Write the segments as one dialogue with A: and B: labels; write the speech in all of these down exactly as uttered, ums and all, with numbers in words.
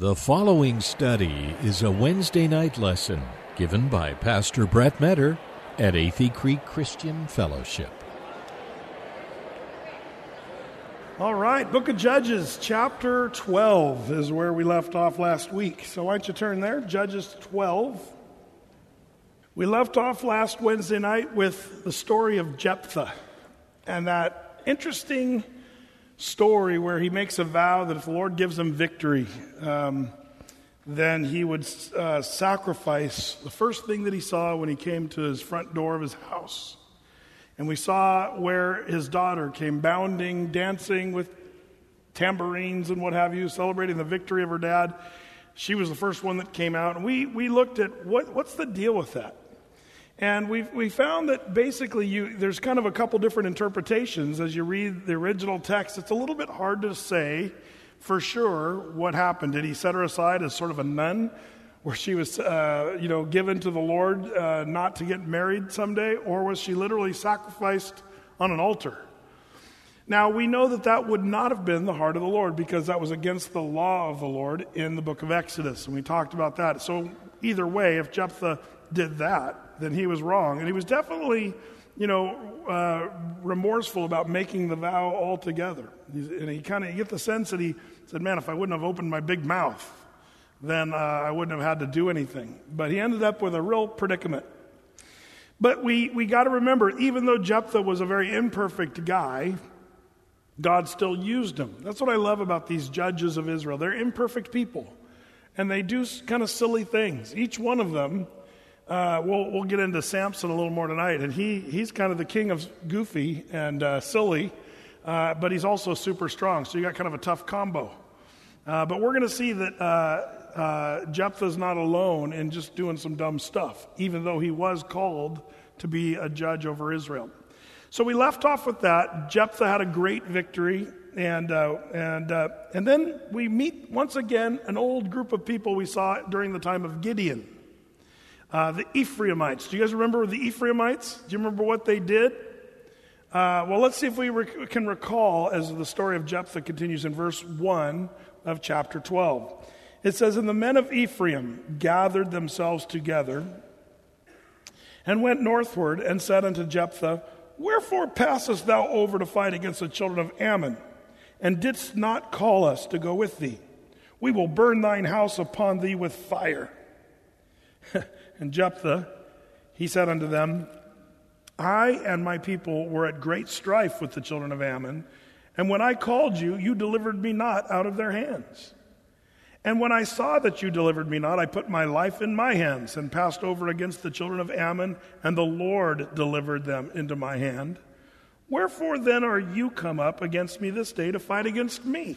A: The following study is a Wednesday night lesson given by Pastor Brett Metter at Athey Creek Christian Fellowship.
B: All right, Book of Judges, chapter twelve is where we left off last week. So why don't you turn there, Judges twelve. We left off last Wednesday night with the story of Jephthah and that interesting story where he makes a vow that if the Lord gives him victory, um, then he would uh, sacrifice the first thing that he saw when he came to his front door of his house. And we saw where his daughter came bounding, dancing with tambourines and what have you, celebrating the victory of her dad. She was the first one that came out. And we, we looked at what, what's the deal with that? And we we found that basically you there's kind of a couple different interpretations as you read the original text. It's a little bit hard to say for sure what happened. Did he set her aside as sort of a nun, where she was uh, you know given to the Lord uh, not to get married someday, or was she literally sacrificed on an altar? Now we know that that would not have been the heart of the Lord, because that was against the law of the Lord in the book of Exodus, and we talked about that. So either way, if Jephthah did that, then he was wrong. And he was definitely, you know, uh, remorseful about making the vow altogether. He's, and he kind of, you get the sense that he said, man, if I wouldn't have opened my big mouth, then uh, I wouldn't have had to do anything. But he ended up with a real predicament. But we, we got to remember, even though Jephthah was a very imperfect guy, God still used him. That's what I love about these judges of Israel. They're imperfect people. And they do kind of silly things. Each one of them, Uh, we'll we'll get into Samson a little more tonight, and he he's kind of the king of goofy and uh, silly, uh, but he's also super strong. So you got kind of a tough combo. Uh, but we're going to see that uh, uh, Jephthah's not alone in just doing some dumb stuff, even though he was called to be a judge over Israel. So we left off with that. Jephthah had a great victory, and uh, and uh, and then we meet once again an old group of people we saw during the time of Gideon. Uh, the Ephraimites. Do you guys remember the Ephraimites? Do you remember what they did? Uh, well, let's see if we rec- can recall as the story of Jephthah continues in verse one of chapter twelve. It says, "And the men of Ephraim gathered themselves together and went northward and said unto Jephthah, Wherefore passest thou over to fight against the children of Ammon, and didst not call us to go with thee? We will burn thine house upon thee with fire." And Jephthah, he said unto them, I and my people were at great strife with the children of Ammon, and when I called you, you delivered me not out of their hands. And when I saw that you delivered me not, I put my life in my hands and passed over against the children of Ammon, and the Lord delivered them into my hand. Wherefore then are you come up against me this day to fight against me?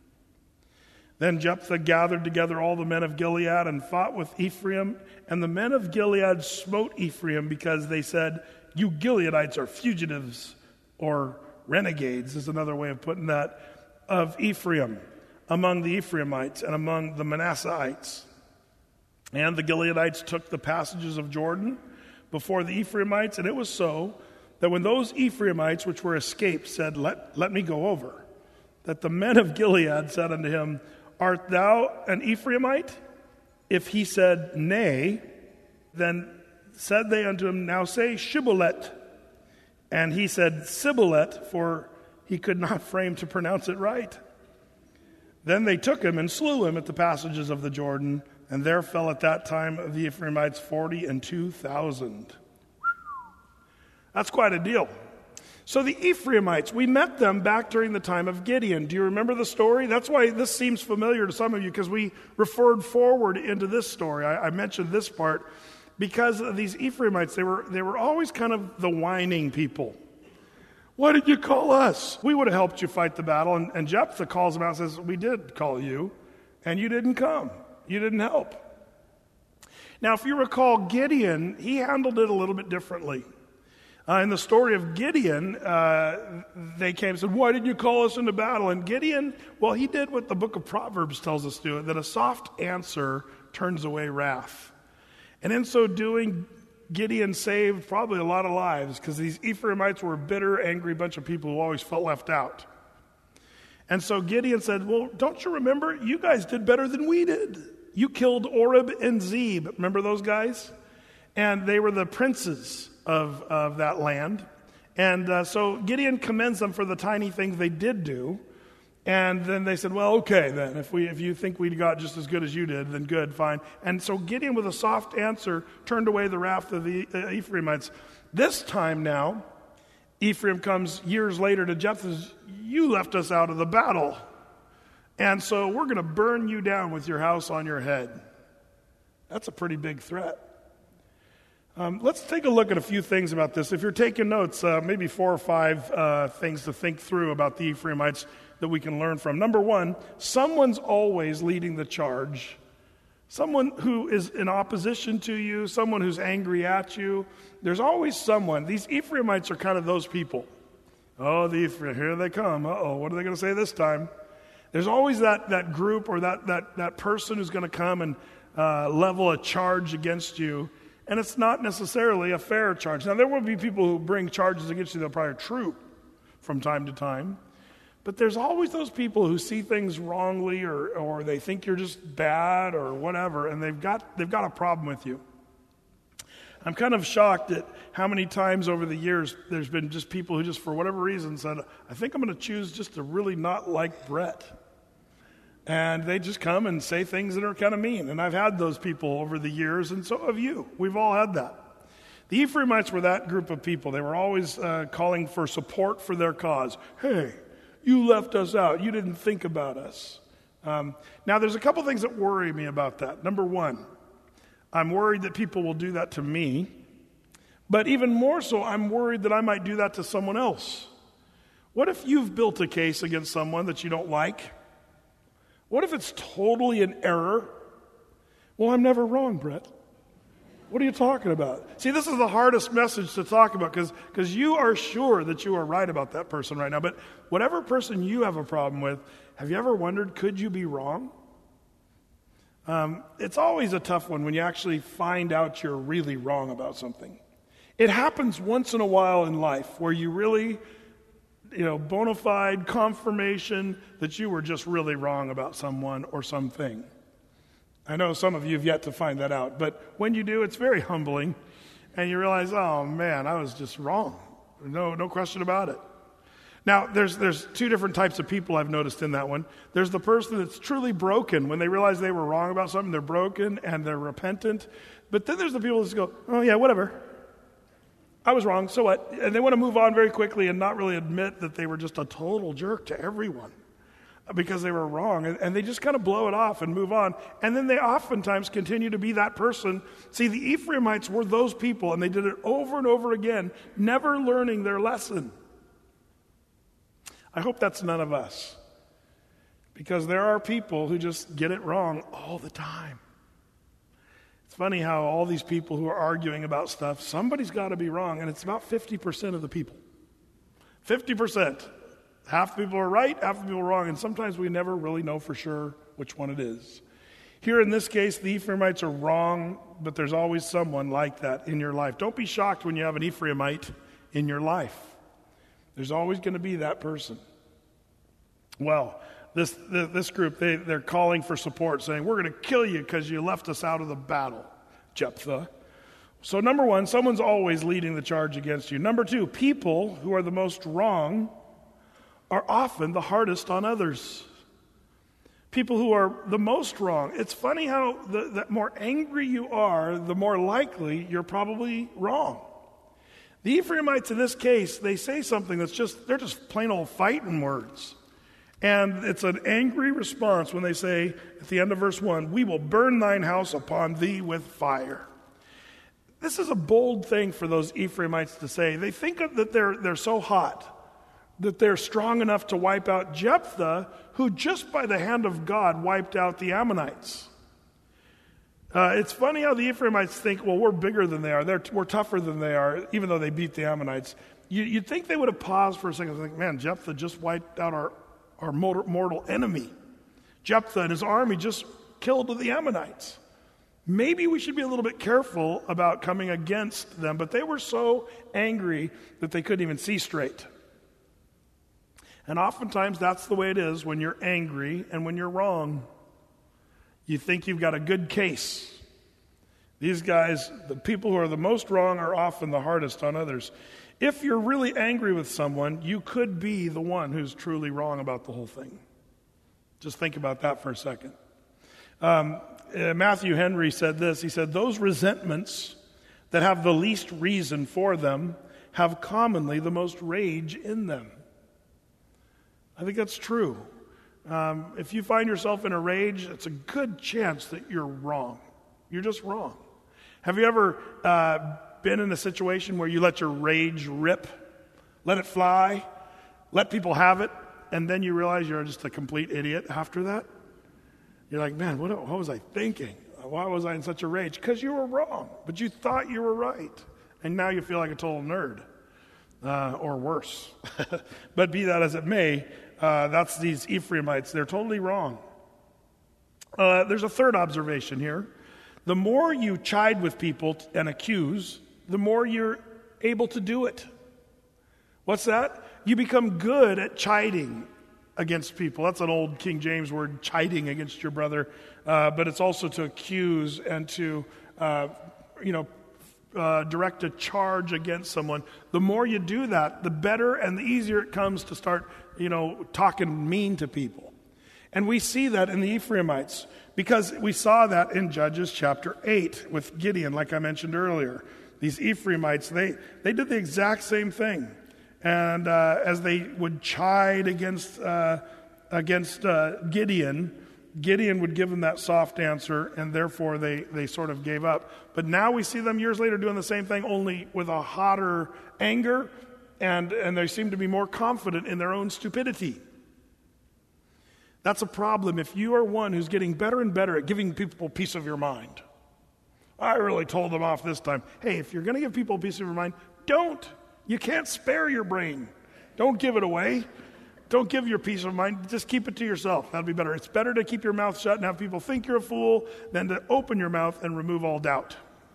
B: Then Jephthah gathered together all the men of Gilead and fought with Ephraim. And the men of Gilead smote Ephraim because they said, You Gileadites are fugitives, or renegades is another way of putting that, of Ephraim, among the Ephraimites and among the Manasseites. And the Gileadites took the passages of Jordan before the Ephraimites. And it was so that when those Ephraimites which were escaped said, Let, let me go over, that the men of Gilead said unto him, Art thou an Ephraimite? If he said, Nay, then said they unto him, Now say Shibboleth. And he said, Sibboleth, for he could not frame to pronounce it right. Then they took him and slew him at the passages of the Jordan, and there fell at that time of the Ephraimites forty and two thousand. That's quite a deal. So the Ephraimites, we met them back during the time of Gideon. Do you remember the story? That's why this seems familiar to some of you, because we referred forward into this story. I, I mentioned this part because of these Ephraimites. They were, they were always kind of the whining people. Why did you call us? We would have helped you fight the battle. And, and Jephthah calls them out and says, we did call you, and you didn't come. You didn't help. Now, if you recall, Gideon, he handled it a little bit differently. Uh, in the story of Gideon, uh, they came and said, why did you call us into battle? And Gideon, well, he did what the book of Proverbs tells us to do, that a soft answer turns away wrath. And in so doing, Gideon saved probably a lot of lives, because these Ephraimites were a bitter, angry bunch of people who always felt left out. And so Gideon said, well, don't you remember? You guys did better than we did. You killed Oreb and Zeb. Remember those guys? And they were the princes of, of that land. And uh, so Gideon commends them for the tiny things they did do. And then they said, well, okay, then. If we, if you think we got just as good as you did, then good, fine. And so Gideon, with a soft answer, turned away the wrath of the uh, Ephraimites. This time now, Ephraim comes years later to Jephthah and says, you left us out of the battle. And so we're going to burn you down with your house on your head. That's a pretty big threat. Um, let's take a look at a few things about this. If you're taking notes, uh, maybe four or five uh, things to think through about the Ephraimites that we can learn from. Number one, someone's always leading the charge. Someone who is in opposition to you, someone who's angry at you. There's always someone. These Ephraimites are kind of those people. Oh, the Ephraim, here they come. Uh-oh, what are they going to say this time? There's always that, that group or that, that, that person who's going to come and uh, level a charge against you. And it's not necessarily a fair charge. Now, there will be people who bring charges against you that are probably true from time to time. But there's always those people who see things wrongly or, or they think you're just bad or whatever, and they've got, they've got a problem with you. I'm kind of shocked at how many times over the years there's been just people who just, for whatever reason, said, I think I'm going to choose just to really not like Brett. And they just come and say things that are kind of mean. And I've had those people over the years, and so have you. We've all had that. The Ephraimites were that group of people. They were always uh, calling for support for their cause. Hey, you left us out. You didn't think about us. Um, now, there's a couple things that worry me about that. Number one, I'm worried that people will do that to me. But even more so, I'm worried that I might do that to someone else. What if you've built a case against someone that you don't like? What if it's totally an error? Well, I'm never wrong, Brett. What are you talking about? See, this is the hardest message to talk about because because you are sure that you are right about that person right now. But whatever person you have a problem with, have you ever wondered, could you be wrong? Um, it's always a tough one when you actually find out you're really wrong about something. It happens once in a while in life where you really, you know, bona fide confirmation that you were just really wrong about someone or something. I know some of you have yet to find that out, but when you do, it's very humbling, and you realize, oh man, I was just wrong. No, no question about it. Now, there's there's two different types of people I've noticed in that one. There's the person that's truly broken. When they realize they were wrong about something, they're broken and they're repentant. But then there's the people that just go, oh yeah, whatever. I was wrong, so what? And they want to move on very quickly and not really admit that they were just a total jerk to everyone because they were wrong. And, and they just kind of blow it off and move on. And then they oftentimes continue to be that person. See, the Ephraimites were those people, and they did it over and over again, never learning their lesson. I hope that's none of us, because there are people who just get it wrong all the time. It's funny how all these people who are arguing about stuff, somebody's got to be wrong, and it's about fifty percent of the people. fifty percent. Half the people are right, half the people are wrong, and sometimes we never really know for sure which one it is. Here in this case, the Ephraimites are wrong, but there's always someone like that in your life. Don't be shocked when you have an Ephraimite in your life. There's always going to be that person. Well, this this group, they, they're calling for support, saying, we're going to kill you because you left us out of the battle, Jephthah. So number one, someone's always leading the charge against you. Number two, people who are the most wrong are often the hardest on others. People who are the most wrong. It's funny how the, the more angry you are, the more likely you're probably wrong. The Ephraimites in this case, they say something that's just, they're just plain old fighting words. And it's an angry response when they say, at the end of verse one, we will burn thine house upon thee with fire. This is a bold thing for those Ephraimites to say. They think of that they're, they're so hot, that they're strong enough to wipe out Jephthah, who just by the hand of God wiped out the Ammonites. Uh, it's funny how the Ephraimites think, well, we're bigger than they are. They're, we're tougher than they are, even though they beat the Ammonites. You, you'd think they would have paused for a second and think, man, Jephthah just wiped out our, our mortal, mortal enemy. Jephthah and his army just killed the Ammonites. Maybe we should be a little bit careful about coming against them, but they were so angry that they couldn't even see straight. And oftentimes that's the way it is when you're angry and when you're wrong. You think you've got a good case. These guys, the people who are the most wrong, are often the hardest on others. If you're really angry with someone, you could be the one who's truly wrong about the whole thing. Just think about that for a second. Um, uh, Matthew Henry said this. He said, those resentments that have the least reason for them have commonly the most rage in them. I think that's true. Um, if you find yourself in a rage, it's a good chance that you're wrong. You're just wrong. Have you ever uh, been in a situation where you let your rage rip, let it fly, let people have it, and then you realize you're just a complete idiot after that? You're like, man, what, what was I thinking? Why was I in such a rage? Because you were wrong, but you thought you were right. And now you feel like a total nerd, uh, or worse. But be that as it may, uh, that's these Ephraimites. They're totally wrong. Uh, there's a third observation here. The more you chide with people and accuse, the more you're able to do it. What's that? You become good at chiding against people. That's an old King James word, chiding against your brother. Uh, but it's also to accuse and to, uh, you know, uh, direct a charge against someone. The more you do that, the better and the easier it comes to start, you know, talking mean to people. And we see that in the Ephraimites because we saw that in Judges chapter eight with Gideon, like I mentioned earlier. These Ephraimites, they, they did the exact same thing. And uh, as they would chide against, uh, against uh, Gideon, Gideon would give them that soft answer, and therefore they, they sort of gave up. But now we see them years later doing the same thing, only with a hotter anger, and, and they seem to be more confident in their own stupidity. That's a problem if you are one who's getting better and better at giving people peace of your mind. I really told them off this time. Hey, if you're going to give people peace of your mind, don't. You can't spare your brain. Don't give it away. Don't give your peace of mind. Just keep it to yourself. That'll be better. It's better to keep your mouth shut and have people think you're a fool than to open your mouth and remove all doubt.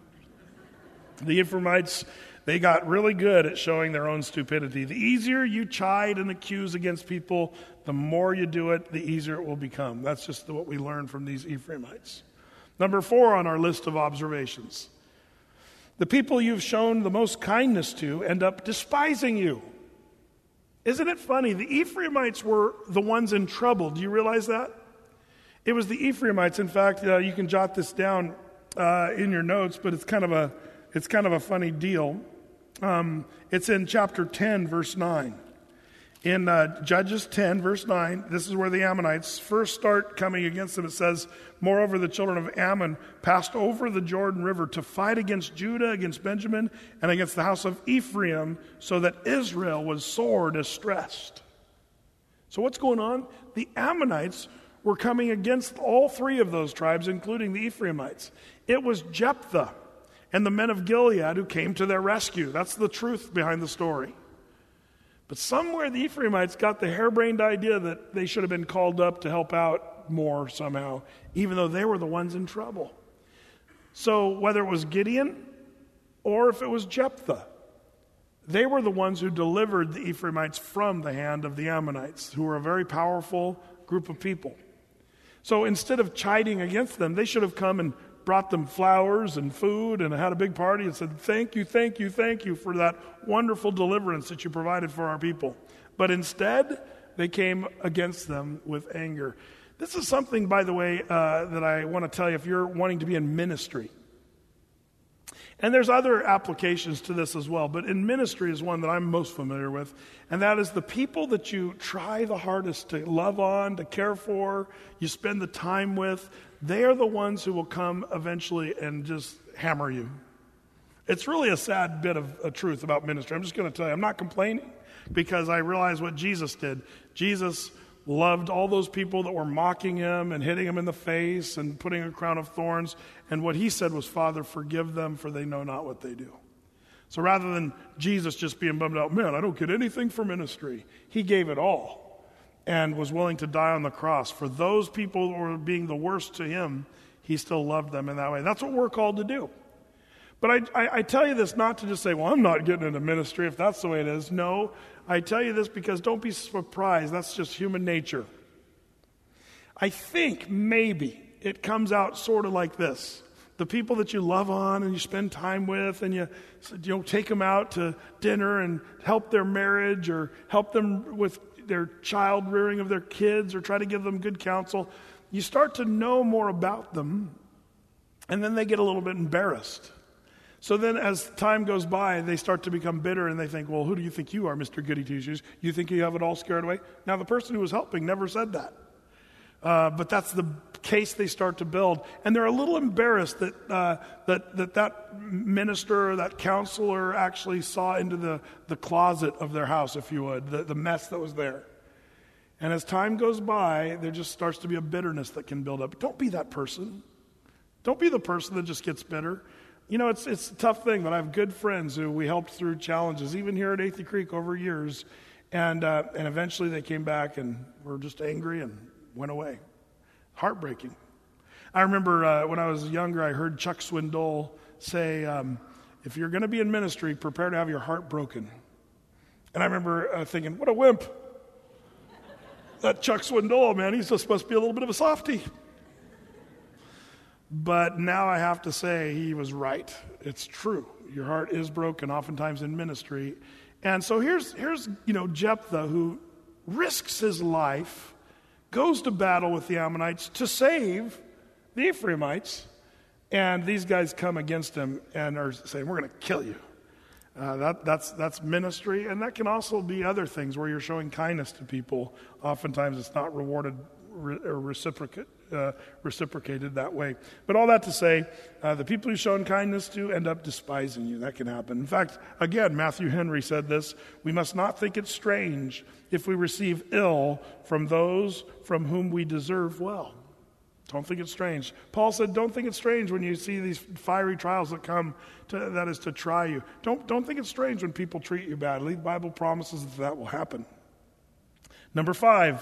B: The Ephraimites, they got really good at showing their own stupidity. The easier you chide and accuse against people, the more you do it, the easier it will become. That's just what we learned from these Ephraimites. Number four on our list of observations. The people you've shown the most kindness to end up despising you. Isn't it funny? The Ephraimites were the ones in trouble. Do you realize that? It was the Ephraimites. In fact, uh, you can jot this down uh, in your notes, but it's kind of a it's kind of a funny deal. Um, it's in chapter ten, verse nine. In uh, Judges ten, verse nine, this is where the Ammonites first start coming against them. It says, moreover, the children of Ammon passed over the Jordan River to fight against Judah, against Benjamin, and against the house of Ephraim, so that Israel was sore distressed. So what's going on? The Ammonites were coming against all three of those tribes, including the Ephraimites. It was Jephthah and the men of Gilead who came to their rescue. That's the truth behind the story. But somewhere the Ephraimites got the harebrained idea that they should have been called up to help out more somehow, even though they were the ones in trouble. So whether it was Gideon or if it was Jephthah, they were the ones who delivered the Ephraimites from the hand of the Ammonites, who were a very powerful group of people. So instead of chiding against them, they should have come and brought them flowers and food and had a big party and said, thank you, thank you, thank you for that wonderful deliverance that you provided for our people. But instead, they came against them with anger. This is something, by the way, uh, that I want to tell you if you're wanting to be in ministry. And there's other applications to this as well, but in ministry is one that I'm most familiar with, and that is the people that you try the hardest to love on, to care for, you spend the time with, they are the ones who will come eventually and just hammer you. It's really a sad bit of a truth about ministry. I'm just going to tell you, I'm not complaining because I realize what Jesus did. Jesus loved all those people that were mocking him and hitting him in the face and putting a crown of thorns. And what he said was, Father, forgive them, for they know not what they do. So rather than Jesus just being bummed out, man, I don't get anything for ministry, he gave it all and was willing to die on the cross. For those people who were being the worst to him, he still loved them in that way. That's what we're called to do. But I, I, I tell you this not to just say, well, I'm not getting into ministry if that's the way it is. No, I tell you this because don't be surprised. That's just human nature. I think maybe it comes out sort of like this. The people that you love on and you spend time with and you, you know, take them out to dinner and help their marriage or help them with their child rearing of their kids or try to give them good counsel. You start to know more about them and then they get a little bit embarrassed. So then as time goes by, they start to become bitter and they think, well, who do you think you are, Mister Goody Two-Shoes? You think you have it all scared away? Now, the person who was helping never said that. Uh, but that's the case they start to build. And they're a little embarrassed that uh, that, that that minister or that counselor actually saw into the, the closet of their house, if you would, the, the mess that was there. And as time goes by, there just starts to be a bitterness that can build up. Don't be that person. Don't be the person that just gets bitter. You know, it's it's a tough thing, but I have good friends who we helped through challenges, even here at Athey Creek over years. And, uh, and eventually they came back and were just angry and went away. Heartbreaking. I remember uh, when I was younger, I heard Chuck Swindoll say, um, if you're going to be in ministry, prepare to have your heart broken. And I remember uh, thinking, what a wimp. That Chuck Swindoll, man, he's just supposed to be a little bit of a softie. But now I have to say he was right. It's true. Your heart is broken oftentimes in ministry. And so here's, here's you know, Jephthah, who risks his life, goes to battle with the Ammonites to save the Ephraimites, and these guys come against him and are saying, we're going to kill you. Uh, that, that's, that's ministry, and that can also be other things where you're showing kindness to people. Oftentimes it's not rewarded re- or reciprocate, uh, reciprocated that way. But all that to say, uh, the people you've shown kindness to end up despising you. That can happen. In fact, again, Matthew Henry said this, we must not think it strange if we receive ill from those from whom we deserve well. Don't think it's strange. Paul said, don't think it's strange when you see these fiery trials that come, to, that is to try you. Don't, don't think it's strange when people treat you badly. The Bible promises that that will happen. Number five,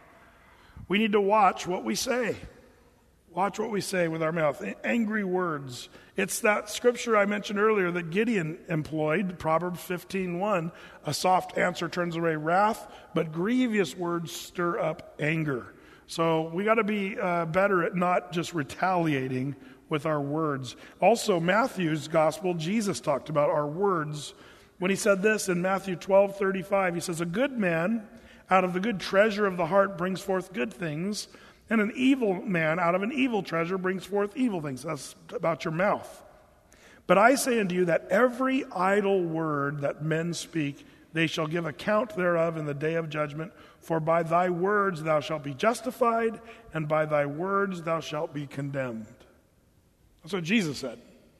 B: we need to watch what we say. Watch what we say with our mouth. Angry words. It's that scripture I mentioned earlier that Gideon employed, Proverbs fifteen one. A soft answer turns away wrath, but grievous words stir up anger. So we got to be uh, better at not just retaliating with our words. Also, Matthew's gospel, Jesus talked about our words when he said this in Matthew twelve thirty-five. He says, a good man out of the good treasure of the heart brings forth good things, and an evil man out of an evil treasure brings forth evil things. That's about your mouth. But I say unto you that every idle word that men speak, they shall give account thereof in the day of judgment. For by thy words thou shalt be justified, and by thy words thou shalt be condemned. That's what Jesus said.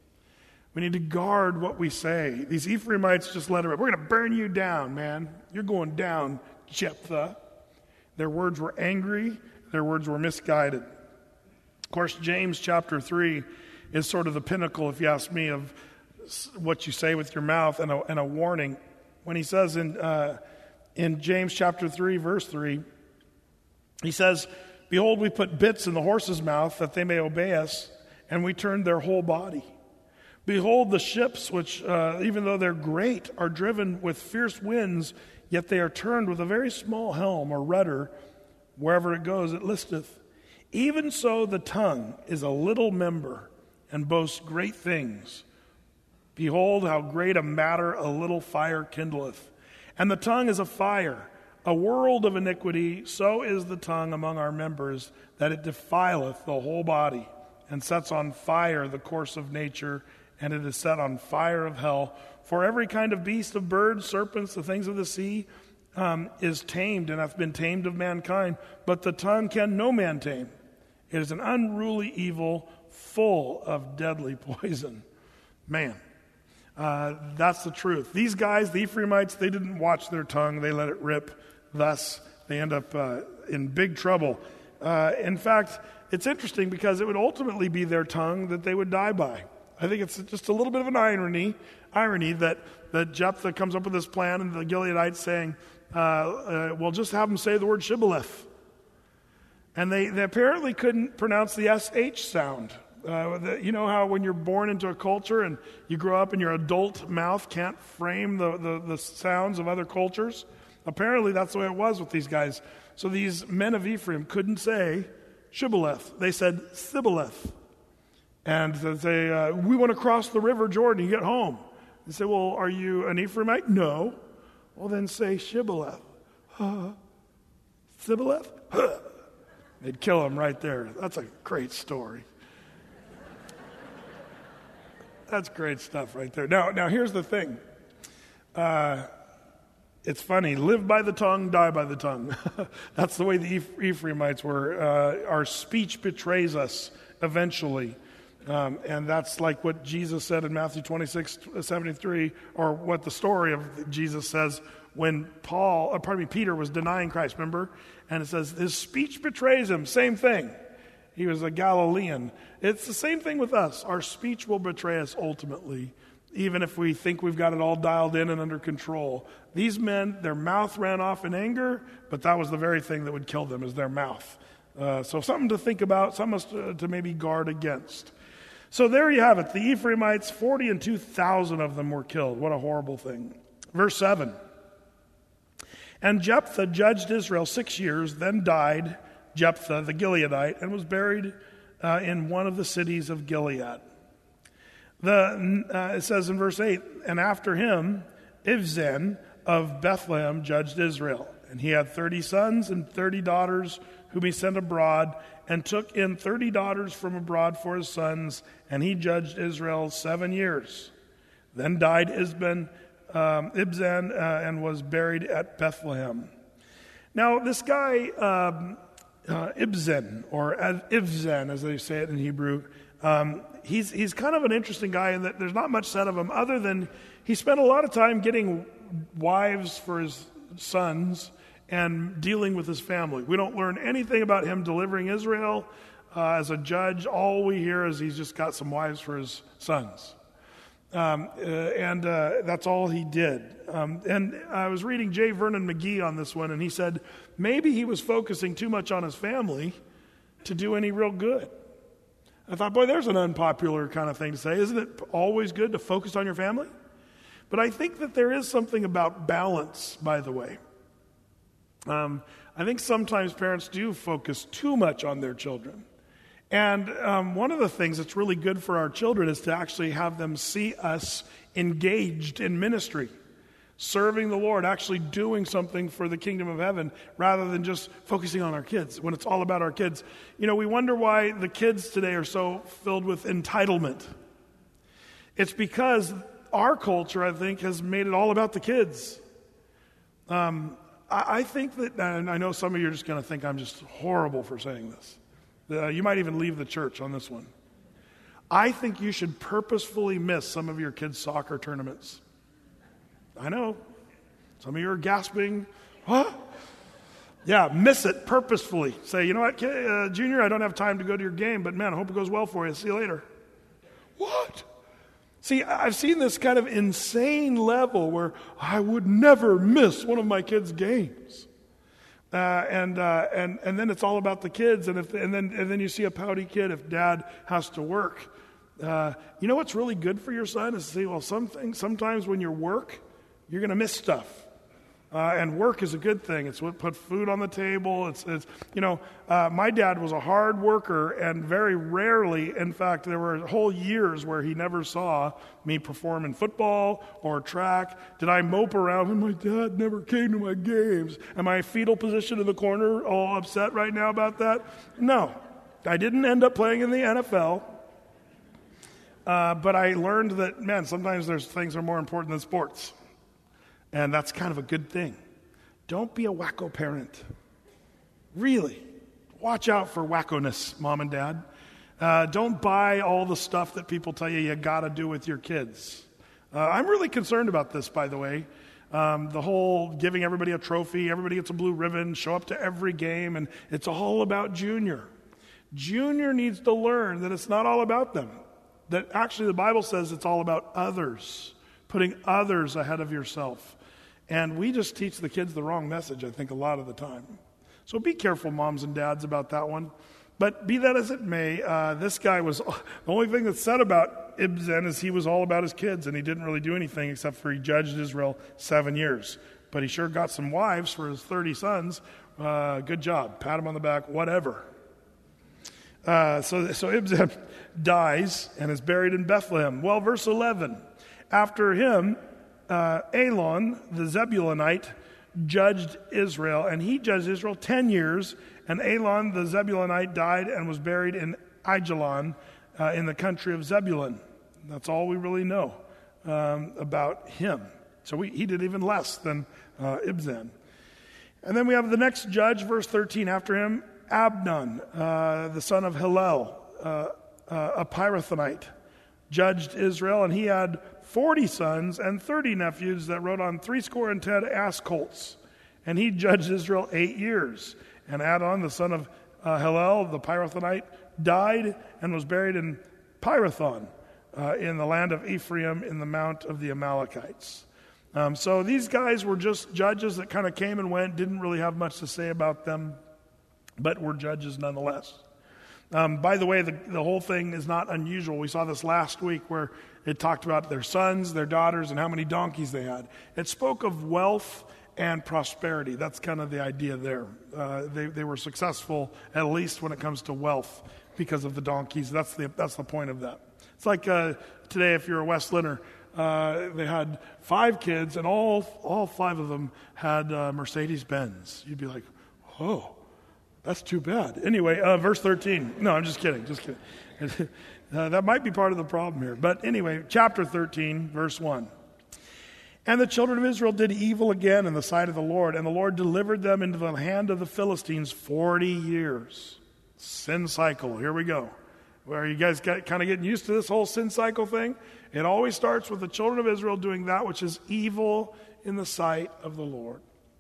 B: We need to guard what we say. These Ephraimites just let it rip. We're going to burn you down, man. You're going down, Jephthah. Their words were angry. Their words were misguided. Of course, James chapter three is sort of the pinnacle, if you ask me, of what you say with your mouth and a, and a warning. When he says in uh, in James chapter three, verse three, he says, behold, we put bits in the horse's mouth that they may obey us, and we turn their whole body. Behold, the ships, which, uh, even though they're great, are driven with fierce winds, yet they are turned with a very small helm or rudder. Wherever it goes, it listeth. Even so, the tongue is a little member, and boasts great things. Behold, how great a matter a little fire kindleth. And the tongue is a fire, a world of iniquity. So is the tongue among our members, that it defileth the whole body, and sets on fire the course of nature, and it is set on fire of hell. For every kind of beast, of birds, serpents, the things of the sea, um, is tamed, and hath been tamed of mankind. But the tongue can no man tame. It is an unruly evil, full of deadly poison. Man. Uh, that's the truth. These guys, the Ephraimites, they didn't watch their tongue. They let it rip. Thus, they end up uh, in big trouble. Uh, in fact, it's interesting because it would ultimately be their tongue that they would die by. I think it's just a little bit of an irony, irony that, that Jephthah comes up with this plan and the Gileadites saying, uh, uh, well, just have them say the word shibboleth. And they, they apparently couldn't pronounce the S H sound. Uh, the, you know how when you're born into a culture and you grow up and your adult mouth can't frame the, the, the sounds of other cultures? Apparently that's the way it was with these guys. So these men of Ephraim couldn't say Shibboleth. They said Sibboleth. And they say, uh, we want to cross the river Jordan and get home. They say, well, are you an Ephraimite? No. Well, then say Shibboleth. Huh. Sibboleth? Huh. They'd kill him right there. That's a great story. That's great stuff right there. Now, now here's the thing. Uh, it's funny. Live by the tongue, die by the tongue. That's the way the Ephraimites were. Uh, our speech betrays us eventually. Um, and that's like what Jesus said in Matthew twenty-six seventy-three, or what the story of Jesus says when Paul, or pardon me, Peter was denying Christ, remember? And it says, his speech betrays him. Same thing. He was a Galilean. It's the same thing with us. Our speech will betray us ultimately, even if we think we've got it all dialed in and under control. These men, their mouth ran off in anger, but that was the very thing that would kill them, is their mouth. Uh, so something to think about, something to, to maybe guard against. So there you have it. The Ephraimites, forty and two thousand of them were killed. What a horrible thing. Verse seven. And Jephthah judged Israel six years, then died, Jephthah the Gileadite, and was buried uh, in one of the cities of Gilead. The, uh, it says in verse eight, and after him, Ibzan of Bethlehem judged Israel. And he had thirty sons and thirty daughters whom he sent abroad, and took in thirty daughters from abroad for his sons, and he judged Israel seven years. Then died Ibzan, um, Ibzan uh, and was buried at Bethlehem. Now, this guy, um, uh, Ibzan, or Ibzan, as they say it in Hebrew, um, he's he's kind of an interesting guy in that there's not much said of him other than he spent a lot of time getting wives for his sons and dealing with his family. We don't learn anything about him delivering Israel uh, as a judge. All we hear is he's just got some wives for his sons. Um, uh, and uh, that's all he did. Um, and I was reading J. Vernon McGee on this one, and he said maybe he was focusing too much on his family to do any real good. I thought, boy, there's an unpopular kind of thing to say. Isn't it always good to focus on your family? But I think that there is something about balance, by the way. Um, I think sometimes parents do focus too much on their children. And um, one of the things that's really good for our children is to actually have them see us engaged in ministry, serving the Lord, actually doing something for the kingdom of heaven, rather than just focusing on our kids, when it's all about our kids. You know, we wonder why the kids today are so filled with entitlement. It's because our culture, I think, has made it all about the kids. Um, I think that, and I know some of you are just going to think I'm just horrible for saying this. Uh, you might even leave the church on this one. I think you should purposefully miss some of your kids' soccer tournaments. I know. Some of you are gasping. Huh? Yeah, miss it purposefully. Say, you know what, kid, uh, Junior, I don't have time to go to your game, but man, I hope it goes well for you. See you later. What? See, I've seen this kind of insane level where I would never miss one of my kids' games, uh, and uh, and and then it's all about the kids, and if and then and then you see a pouty kid if dad has to work. Uh, you know what's really good for your son is to see, well, some things, sometimes when you work, you're going to miss stuff. Uh, and work is a good thing. It's what put food on the table. It's, it's you know, uh, my dad was a hard worker, and very rarely, in fact, there were whole years where he never saw me perform in football or track. Did I mope around and my dad never came to my games? Am I fetal position in the corner all upset right now about that? No. I didn't end up playing in the N F L. Uh, but I learned that, man, sometimes there's things that are more important than sports. And that's kind of a good thing. Don't be a wacko parent. Really. Watch out for wackoness, mom and dad. Uh, don't buy all the stuff that people tell you you got to do with your kids. Uh, I'm really concerned about this, by the way. Um, the whole giving everybody a trophy, everybody gets a blue ribbon, show up to every game, and it's all about Junior. Junior needs to learn that it's not all about them. That actually the Bible says it's all about others, putting others ahead of yourself. And we just teach the kids the wrong message, I think, a lot of the time. So be careful, moms and dads, about that one. But be that as it may, uh, this guy was, the only thing that's said about Ibzan is he was all about his kids, and he didn't really do anything except for he judged Israel seven years. But he sure got some wives for his thirty sons. Uh, good job. Pat him on the back, whatever. Uh, so, so Ibzan dies and is buried in Bethlehem. Well, verse eleven. After him, uh, Elon, the Zebulunite, judged Israel, and he judged Israel ten years. And Elon, the Zebulunite, died and was buried in Aijalon uh, in the country of Zebulun. That's all we really know um, about him. So we, he did even less than uh, Ibzan. And then we have the next judge, verse thirteen. After him, Abnon, uh, the son of Hillel, uh, uh, a Pirathonite, judged Israel, and he had forty sons and thirty nephews that rode on threescore and ten ass colts. And he judged Israel eight years. And Adon, the son of uh, Hillel, the Pirathonite, died and was buried in Pirathon, uh, in the land of Ephraim, in the mount of the Amalekites. Um, so these guys were just judges that kind of came and went, didn't really have much to say about them, but were judges nonetheless. Um, by the way, the, the whole thing is not unusual. We saw this last week where it talked about their sons, their daughters, and how many donkeys they had. It spoke of wealth and prosperity. That's kind of the idea there. Uh, they, they were successful, at least when it comes to wealth, because of the donkeys. That's the that's the point of that. It's like uh, today, if you're a West Linner, uh, they had five kids, and all all five of them had uh, Mercedes-Benz. You'd be like, oh, that's too bad. Anyway, uh, verse thirteen. No, I'm just kidding, just kidding. uh, that might be part of the problem here. But anyway, chapter thirteen, verse one. And the children of Israel did evil again in the sight of the Lord, and the Lord delivered them into the hand of the Philistines forty years. Sin cycle, here we go. Well, are you guys get, kind of getting used to this whole sin cycle thing? It always starts with the children of Israel doing that which is evil in the sight of the Lord.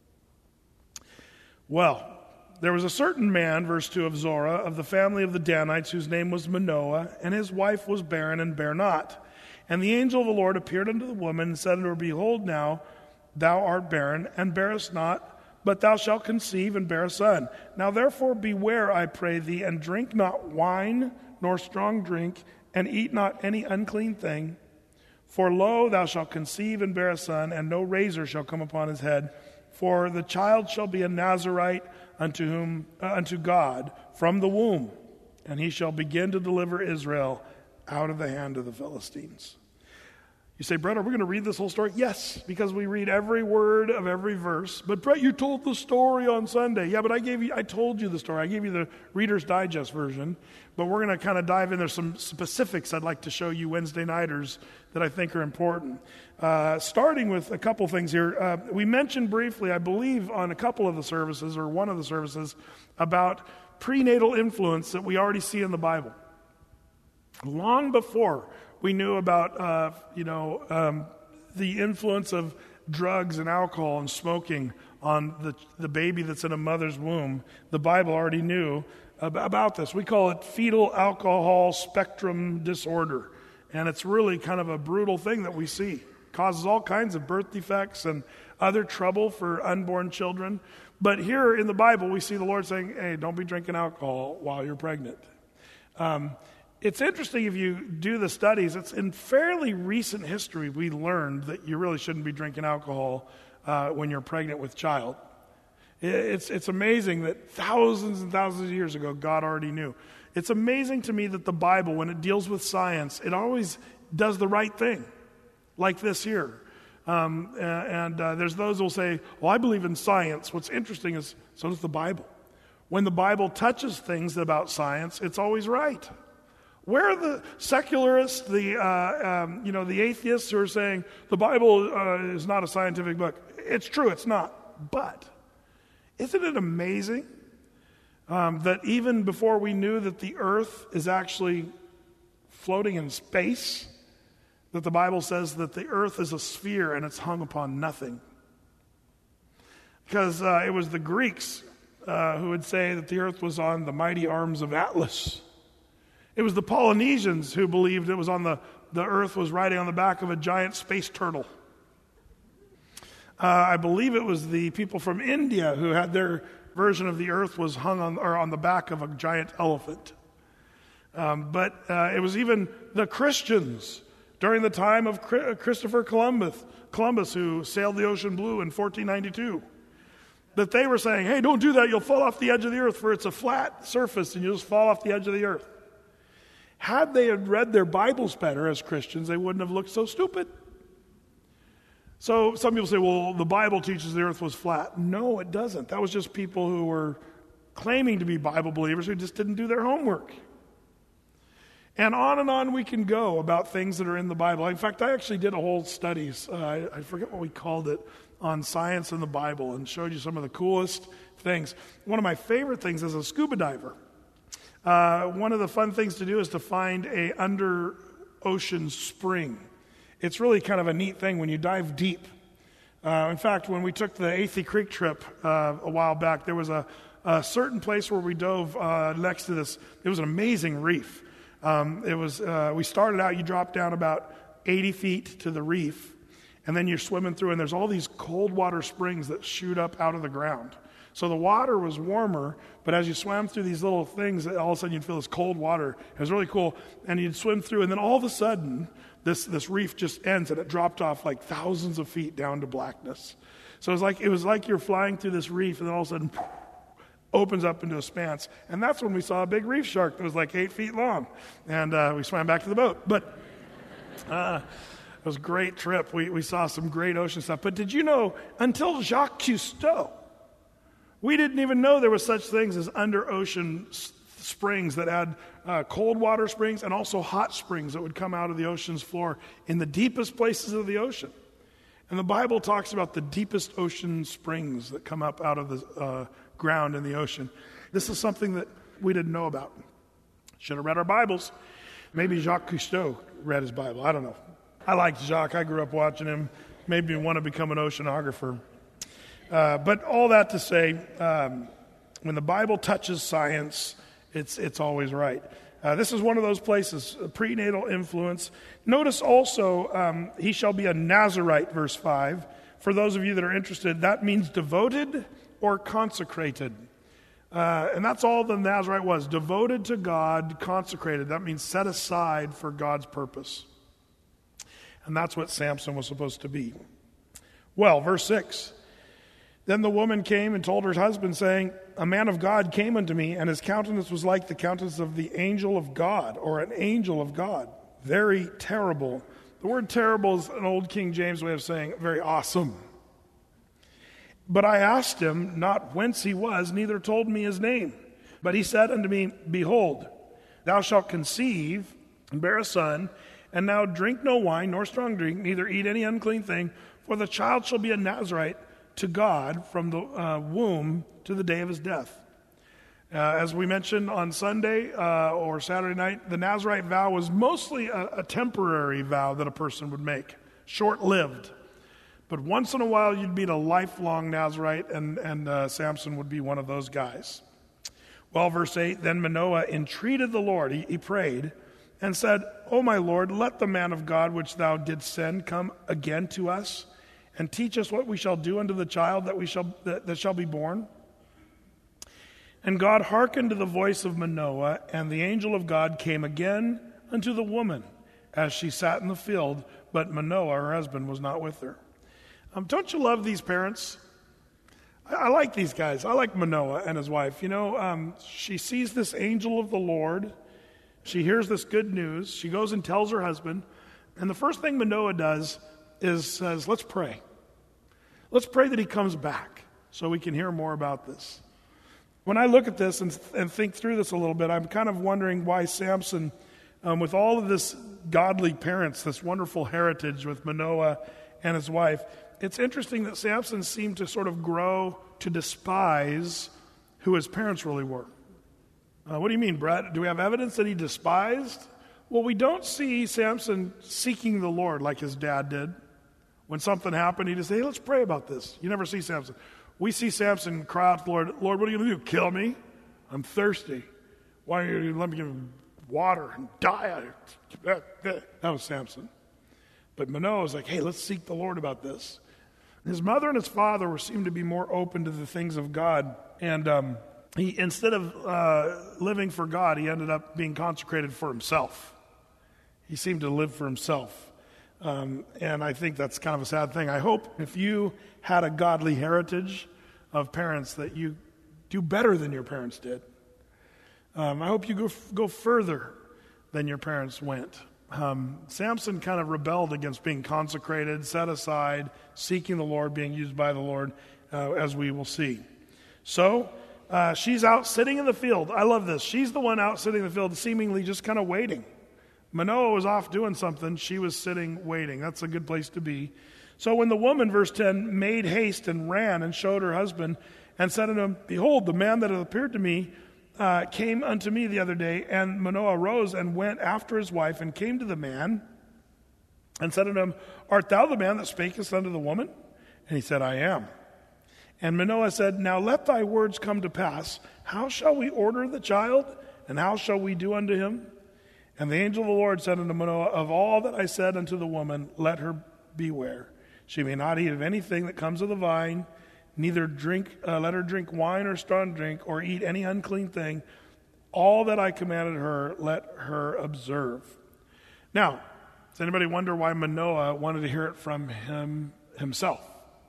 B: Well, there was a certain man, verse two of Zorah, of the family of the Danites, whose name was Manoah, and his wife was barren and bare not. And the angel of the Lord appeared unto the woman and said unto her, Behold now, thou art barren, and bearest not, but thou shalt conceive and bear a son. Now therefore beware, I pray thee, and drink not wine, nor strong drink, and eat not any unclean thing. For lo, thou shalt conceive and bear a son, and no razor shall come upon his head. For the child shall be a Nazarite unto whom uh, unto God from the womb, and he shall begin to deliver Israel out of the hand of the Philistines. You say, Brett, are we going to read this whole story? Yes, because we read every word of every verse. But Brett, you told the story on Sunday. Yeah, but I gave you, I told you the story. I gave you the Reader's Digest version. But we're going to kind of dive in. There's some specifics I'd like to show you Wednesday nighters that I think are important. Uh, starting with a couple things here. Uh, we mentioned briefly, I believe, on a couple of the services, or one of the services, about prenatal influence that we already see in the Bible. Long before we knew about, uh, you know, um, the influence of drugs and alcohol and smoking on the, the baby that's in a mother's womb, the Bible already knew ab- about this. We call it fetal alcohol spectrum disorder. And it's really kind of a brutal thing that we see. It causes all kinds of birth defects and other trouble for unborn children. But here in the Bible, we see the Lord saying, hey, don't be drinking alcohol while you're pregnant. Um, It's interesting if you do the studies. It's in fairly recent history we learned that you really shouldn't be drinking alcohol uh, when you're pregnant with child. It's it's amazing that thousands and thousands of years ago God already knew. It's amazing to me that the Bible, when it deals with science, it always does the right thing, like this here. Um, and uh, there's those who will say, well, I believe in science. What's interesting is so does the Bible. When the Bible touches things about science, it's always right. Where are the secularists, the uh, um, you know, the atheists who are saying the Bible uh, is not a scientific book? It's true, it's not. But isn't it amazing um, that even before we knew that the earth is actually floating in space, that the Bible says that the earth is a sphere and it's hung upon nothing? Because uh, it was the Greeks uh, who would say that the earth was on the mighty arms of Atlas. It was the Polynesians who believed it was on the, the earth was riding on the back of a giant space turtle. Uh, I believe it was the people from India who had their version of the earth was hung on, or on the back of a giant elephant. Um, but uh, it was even the Christians during the time of Christopher Columbus, Columbus, who sailed the ocean blue in fourteen ninety-two, that they were saying, hey, don't do that, you'll fall off the edge of the earth, for it's a flat surface and you'll just fall off the edge of the earth. Had they had read their Bibles better as Christians, they wouldn't have looked so stupid. So some people say, well, the Bible teaches the earth was flat. No, it doesn't. That was just people who were claiming to be Bible believers who just didn't do their homework. And on and on we can go about things that are in the Bible. In fact, I actually did a whole study, uh, I, I forget what we called it, on science in the Bible, and showed you some of the coolest things. One of my favorite things is a scuba diver. Uh, one of the fun things to do is to find a under ocean spring. It's really kind of a neat thing when you dive deep. Uh, in fact, when we took the Athey Creek trip uh, a while back, there was a, a certain place where we dove uh, next to this. It was an amazing reef. Um, it was. Uh, we started out, you drop down about eighty feet to the reef, and then you're swimming through, and there's all these cold water springs that shoot up out of the ground. So the water was warmer, but as you swam through these little things, all of a sudden you'd feel this cold water. It was really cool, and you'd swim through, and then all of a sudden, this, this reef just ends, and it dropped off like thousands of feet down to blackness. So it was like it was like you're flying through this reef, and then all of a sudden, opens up into a expanse. And that's when we saw a big reef shark that was like eight feet long. And uh, we swam back to the boat. But uh, it was a great trip. We, we saw some great ocean stuff. But did you know, until Jacques Cousteau, we didn't even know there were such things as under ocean s- springs that had uh, cold water springs and also hot springs that would come out of the ocean's floor in the deepest places of the ocean. And the Bible talks about the deepest ocean springs that come up out of the uh, ground in the ocean. This is something that we didn't know about. Should have read our Bibles. Maybe Jacques Cousteau read his Bible. I don't know. I liked Jacques. I grew up watching him. Made me want to become an oceanographer. Uh, but all that to say, um, when the Bible touches science, it's it's always right. Uh, this is one of those places, prenatal influence. Notice also, um, he shall be a Nazirite, verse five. For those of you that are interested, that means devoted or consecrated. Uh, and that's all the Nazirite was, devoted to God, consecrated. That means set aside for God's purpose. And that's what Samson was supposed to be. Well, verse six. Then the woman came and told her husband, saying, a man of God came unto me, and his countenance was like the countenance of the angel of God, or an angel of God. Very terrible. The word terrible is an old King James way of saying very awesome. But I asked him not whence he was, neither told me his name. But he said unto me, behold, thou shalt conceive and bear a son, and now drink no wine, nor strong drink, neither eat any unclean thing, for the child shall be a Nazirite to God from the uh, womb to the day of his death. Uh, as we mentioned on Sunday uh, or Saturday night, the Nazirite vow was mostly a, a temporary vow that a person would make, short-lived. But once in a while you'd be a lifelong Nazirite, and, and uh, Samson would be one of those guys. Well, verse eight, then Manoah entreated the Lord, he, he prayed, and said, O my Lord, let the man of God which thou didst send come again to us, and teach us what we shall do unto the child that we shall that, that shall be born. And God hearkened to the voice of Manoah, and the angel of God came again unto the woman as she sat in the field, but Manoah, her husband, was not with her. Um, don't you love these parents? I, I like these guys. I like Manoah and his wife. You know, um, she sees this angel of the Lord. She hears this good news. She goes and tells her husband. And the first thing Manoah does is says, let's pray. Let's pray that he comes back so we can hear more about this. When I look at this and, and think through this a little bit, I'm kind of wondering why Samson, um, with all of this godly parents, this wonderful heritage with Manoah and his wife, it's interesting that Samson seemed to sort of grow to despise who his parents really were. Uh, what do you mean, Brett? Do we have evidence that he despised? Well, we don't see Samson seeking the Lord like his dad did. When something happened, he'd just say, hey, let's pray about this. You never see Samson. We see Samson cry out to the Lord, Lord, what are you going to do? Kill me? I'm thirsty. Why don't you let me give him water and die? That, that, that was Samson. But Manoah was like, hey, let's seek the Lord about this. His mother and his father were seemed to be more open to the things of God And um, he, instead of uh, living for God, he ended up being consecrated for himself. He seemed to live for himself. Um, and I think that's kind of a sad thing. I hope if you had a godly heritage of parents that you do better than your parents did. Um, I hope you go, go further than your parents went. Um, Samson kind of rebelled against being consecrated, set aside, seeking the Lord, being used by the Lord, uh, as we will see. So, uh, she's out sitting in the field. I love this. She's the one out sitting in the field, seemingly just kind of waiting. Manoah was off doing something. She was sitting, waiting. That's a good place to be. So when the woman, verse ten, made haste and ran and showed her husband and said unto him, Behold, the man that hath appeared to me uh, came unto me the other day. And Manoah arose and went after his wife and came to the man and said unto him, Art thou the man that spakest unto the woman? And he said, I am. And Manoah said, Now let thy words come to pass. How shall we order the child? And how shall we do unto him? And the angel of the Lord said unto Manoah, Of all that I said unto the woman, let her beware. She may not eat of anything that comes of the vine, neither drink, uh, let her drink wine or strong drink, or eat any unclean thing. All that I commanded her, let her observe. Now, does anybody wonder why Manoah wanted to hear it from him himself?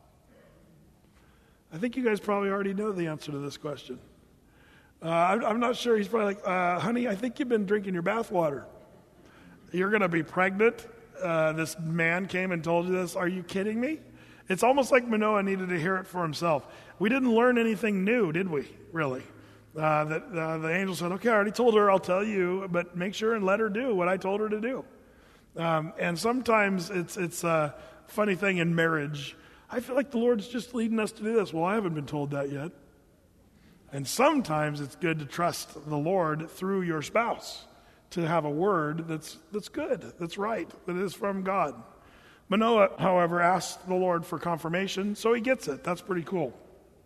B: I think you guys probably already know the answer to this question. Uh, I'm, I'm not sure. He's probably like, uh, honey, I think you've been drinking your bath water. You're going to be pregnant. Uh, this man came and told you this. Are you kidding me? It's almost like Manoah needed to hear it for himself. We didn't learn anything new, did we, really? Uh, that uh, the angel said, okay, I already told her, I'll tell you, but make sure and let her do what I told her to do. Um, and sometimes it's, it's a funny thing in marriage. I feel like the Lord's just leading us to do this. Well, I haven't been told that yet. And sometimes it's good to trust the Lord through your spouse, to have a word that's that's good, that's right, that is from God. Manoah, however, asked the Lord for confirmation, so he gets it. That's pretty cool.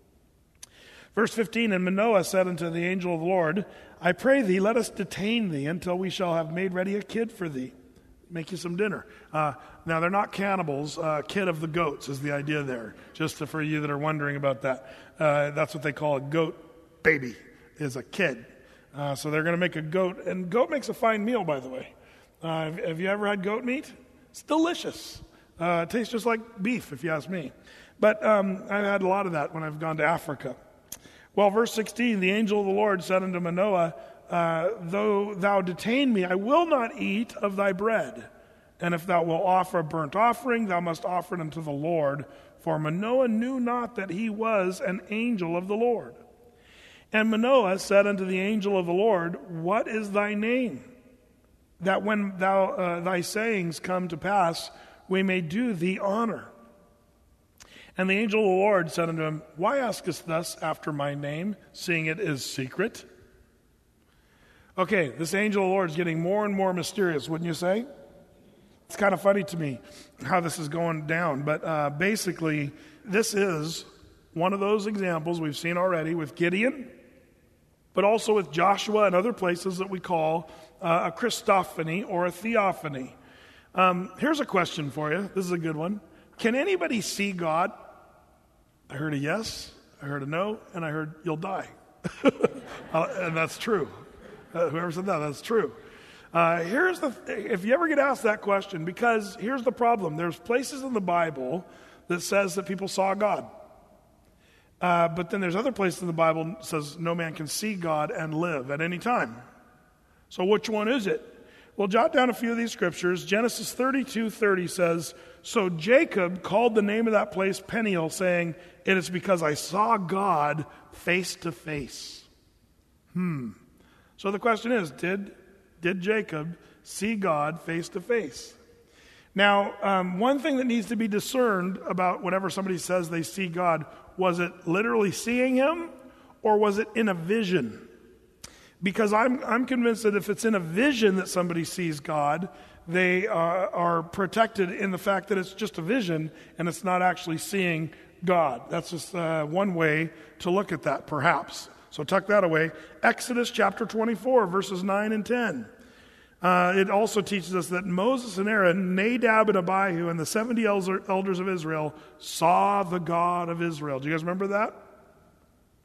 B: Verse fifteen, And Manoah said unto the angel of the Lord, I pray thee, let us detain thee until we shall have made ready a kid for thee. Make you some dinner. Uh, now, they're not cannibals. Uh, kid of the goats is the idea there, just to, for you that are wondering about that. Uh, that's what they call a goat baby, is a kid. Uh, so they're going to make a goat. And goat makes a fine meal, by the way. Uh, have, have you ever had goat meat? It's delicious. Uh, it tastes just like beef, if you ask me. But um, I've had a lot of that when I've gone to Africa. Well, verse sixteen, the angel of the Lord said unto Manoah, uh, Though thou detain me, I will not eat of thy bread. And if thou wilt offer a burnt offering, thou must offer it unto the Lord. For Manoah knew not that he was an angel of the Lord. And Manoah said unto the angel of the Lord, What is thy name? That when thou uh, thy sayings come to pass, we may do thee honor. And the angel of the Lord said unto him, Why askest thus after my name, seeing it is secret? Okay, this angel of the Lord is getting more and more mysterious, wouldn't you say? It's kind of funny to me how this is going down. But uh, basically, this is one of those examples we've seen already with Gideon, but also with Joshua and other places that we call uh, a Christophany or a theophany. Um, here's a question for you. This is a good one. Can anybody see God? I heard a yes, I heard a no, and I heard you'll die. And that's true. Uh, whoever said that, that's true. Uh, here's the, if you ever get asked that question, because here's the problem. There's places in the Bible that says that people saw God. Uh, but then there's other places in the Bible that says no man can see God and live at any time. So which one is it? Well, jot down a few of these scriptures. Genesis thirty-two thirty says, So Jacob called the name of that place Peniel, saying, It is because I saw God face to face. Hmm. So the question is, did, did Jacob see God face to face? Now, um, one thing that needs to be discerned about whenever somebody says they see God, was it literally seeing him, or was it in a vision? Because I'm I'm convinced that if it's in a vision that somebody sees God, they uh, are protected in the fact that it's just a vision and it's not actually seeing God. That's just uh, one way to look at that, perhaps. So tuck that away. Exodus chapter twenty-four, verses nine and ten. Uh, it also teaches us that Moses and Aaron, Nadab and Abihu, and the seventy elders of Israel saw the God of Israel. Do you guys remember that?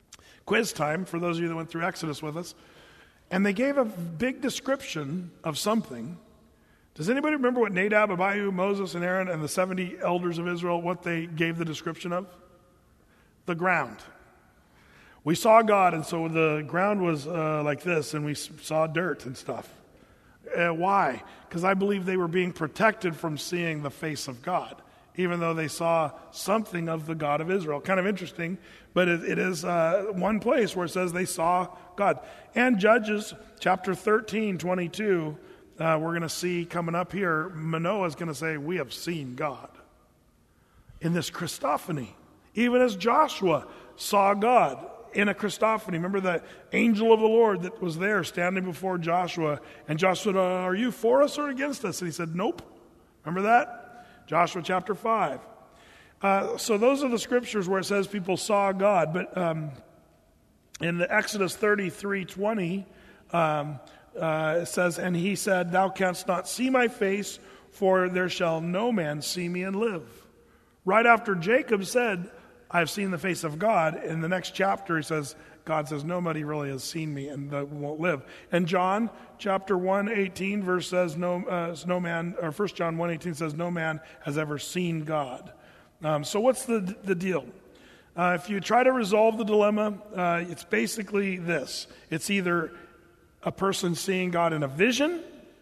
B: quiz time for those of you that went through Exodus with us. And they gave a big description of something. Does anybody remember what Nadab, Abihu, Moses, and Aaron, and the seventy elders of Israel, what they gave the description of? The ground. We saw God, and so the ground was uh, like this, and we saw dirt and stuff. Uh, why? Because I believe they were being protected from seeing the face of God, even though they saw something of the God of Israel. Kind of interesting, but it, it is uh, one place where it says they saw God. And Judges chapter thirteen, twenty-two, uh, we're going to see coming up here, Manoah is going to say, we have seen God in this Christophany. Even as Joshua saw God in a Christophany. Remember the angel of the Lord that was there standing before Joshua, and Joshua said, uh, are you for us or against us? And he said, nope. Remember that? Joshua chapter five. Uh, so those are the scriptures where it says people saw God. But um, in the Exodus thirty-three twenty, um, uh, it says, and he said, thou canst not see my face, for there shall no man see me and live. Right after Jacob said, I've seen the face of God, in the next chapter he says, God says, nobody really has seen me and won't live. And John chapter one eighteen verse says, no, uh, no man, or First John one eighteen says, no man has ever seen God. Um, so what's the the deal? Uh, if you try to resolve the dilemma, uh, it's basically this. It's either a person seeing God in a vision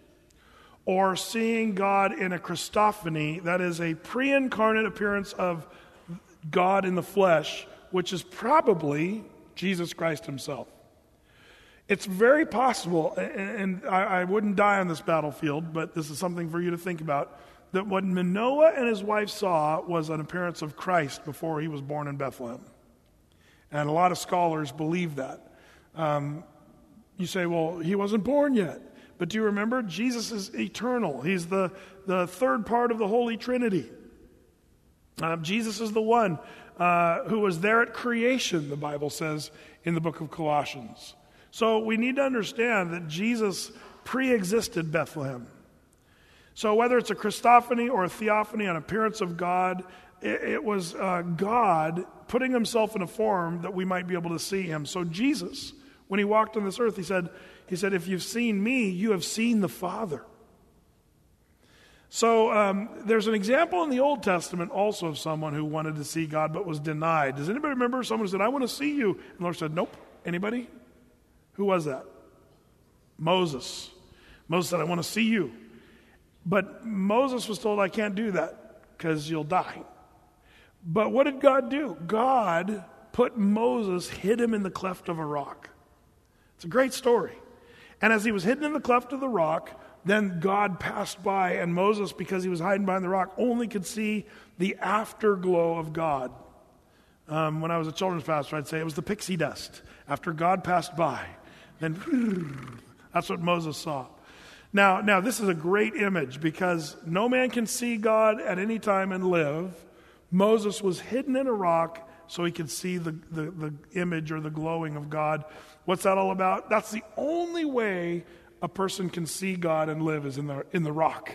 B: or seeing God in a Christophany, that is a pre-incarnate appearance of God in the flesh, which is probably Jesus Christ himself. It's very possible, and I, I wouldn't die on this battlefield, but this is something for you to think about, that what Manoah and his wife saw was an appearance of Christ before he was born in Bethlehem. And a lot of scholars believe that. Um, you say, well, he wasn't born yet. But do you remember? Jesus is eternal. He's the, the third part of the Holy Trinity. Uh, Jesus is the one uh, who was there at creation, the Bible says in the book of Colossians. So we need to understand that Jesus pre-existed Bethlehem. So whether it's a Christophany or a theophany, an appearance of God, it, it was uh, God putting himself in a form that we might be able to see him. So Jesus, when he walked on this earth, he said, he said, if you've seen me, you have seen the Father. So um, there's an example in the Old Testament also of someone who wanted to see God but was denied. Does anybody remember someone who said, I want to see you? And the Lord said, nope. Anybody? Who was that? Moses. Moses said, I want to see you. But Moses was told, I can't do that because you'll die. But what did God do? God put Moses, hid him in the cleft of a rock. It's a great story. And as he was hidden in the cleft of the rock, then God passed by, and Moses, because he was hiding behind the rock, only could see the afterglow of God. Um, when I was a children's pastor, I'd say it was the pixie dust. After God passed by, then that's what Moses saw. Now, now this is a great image because no man can see God at any time and live. Moses was hidden in a rock so he could see the, the, the image or the glowing of God. What's that all about? That's the only way a person can see God and live is in the in the rock.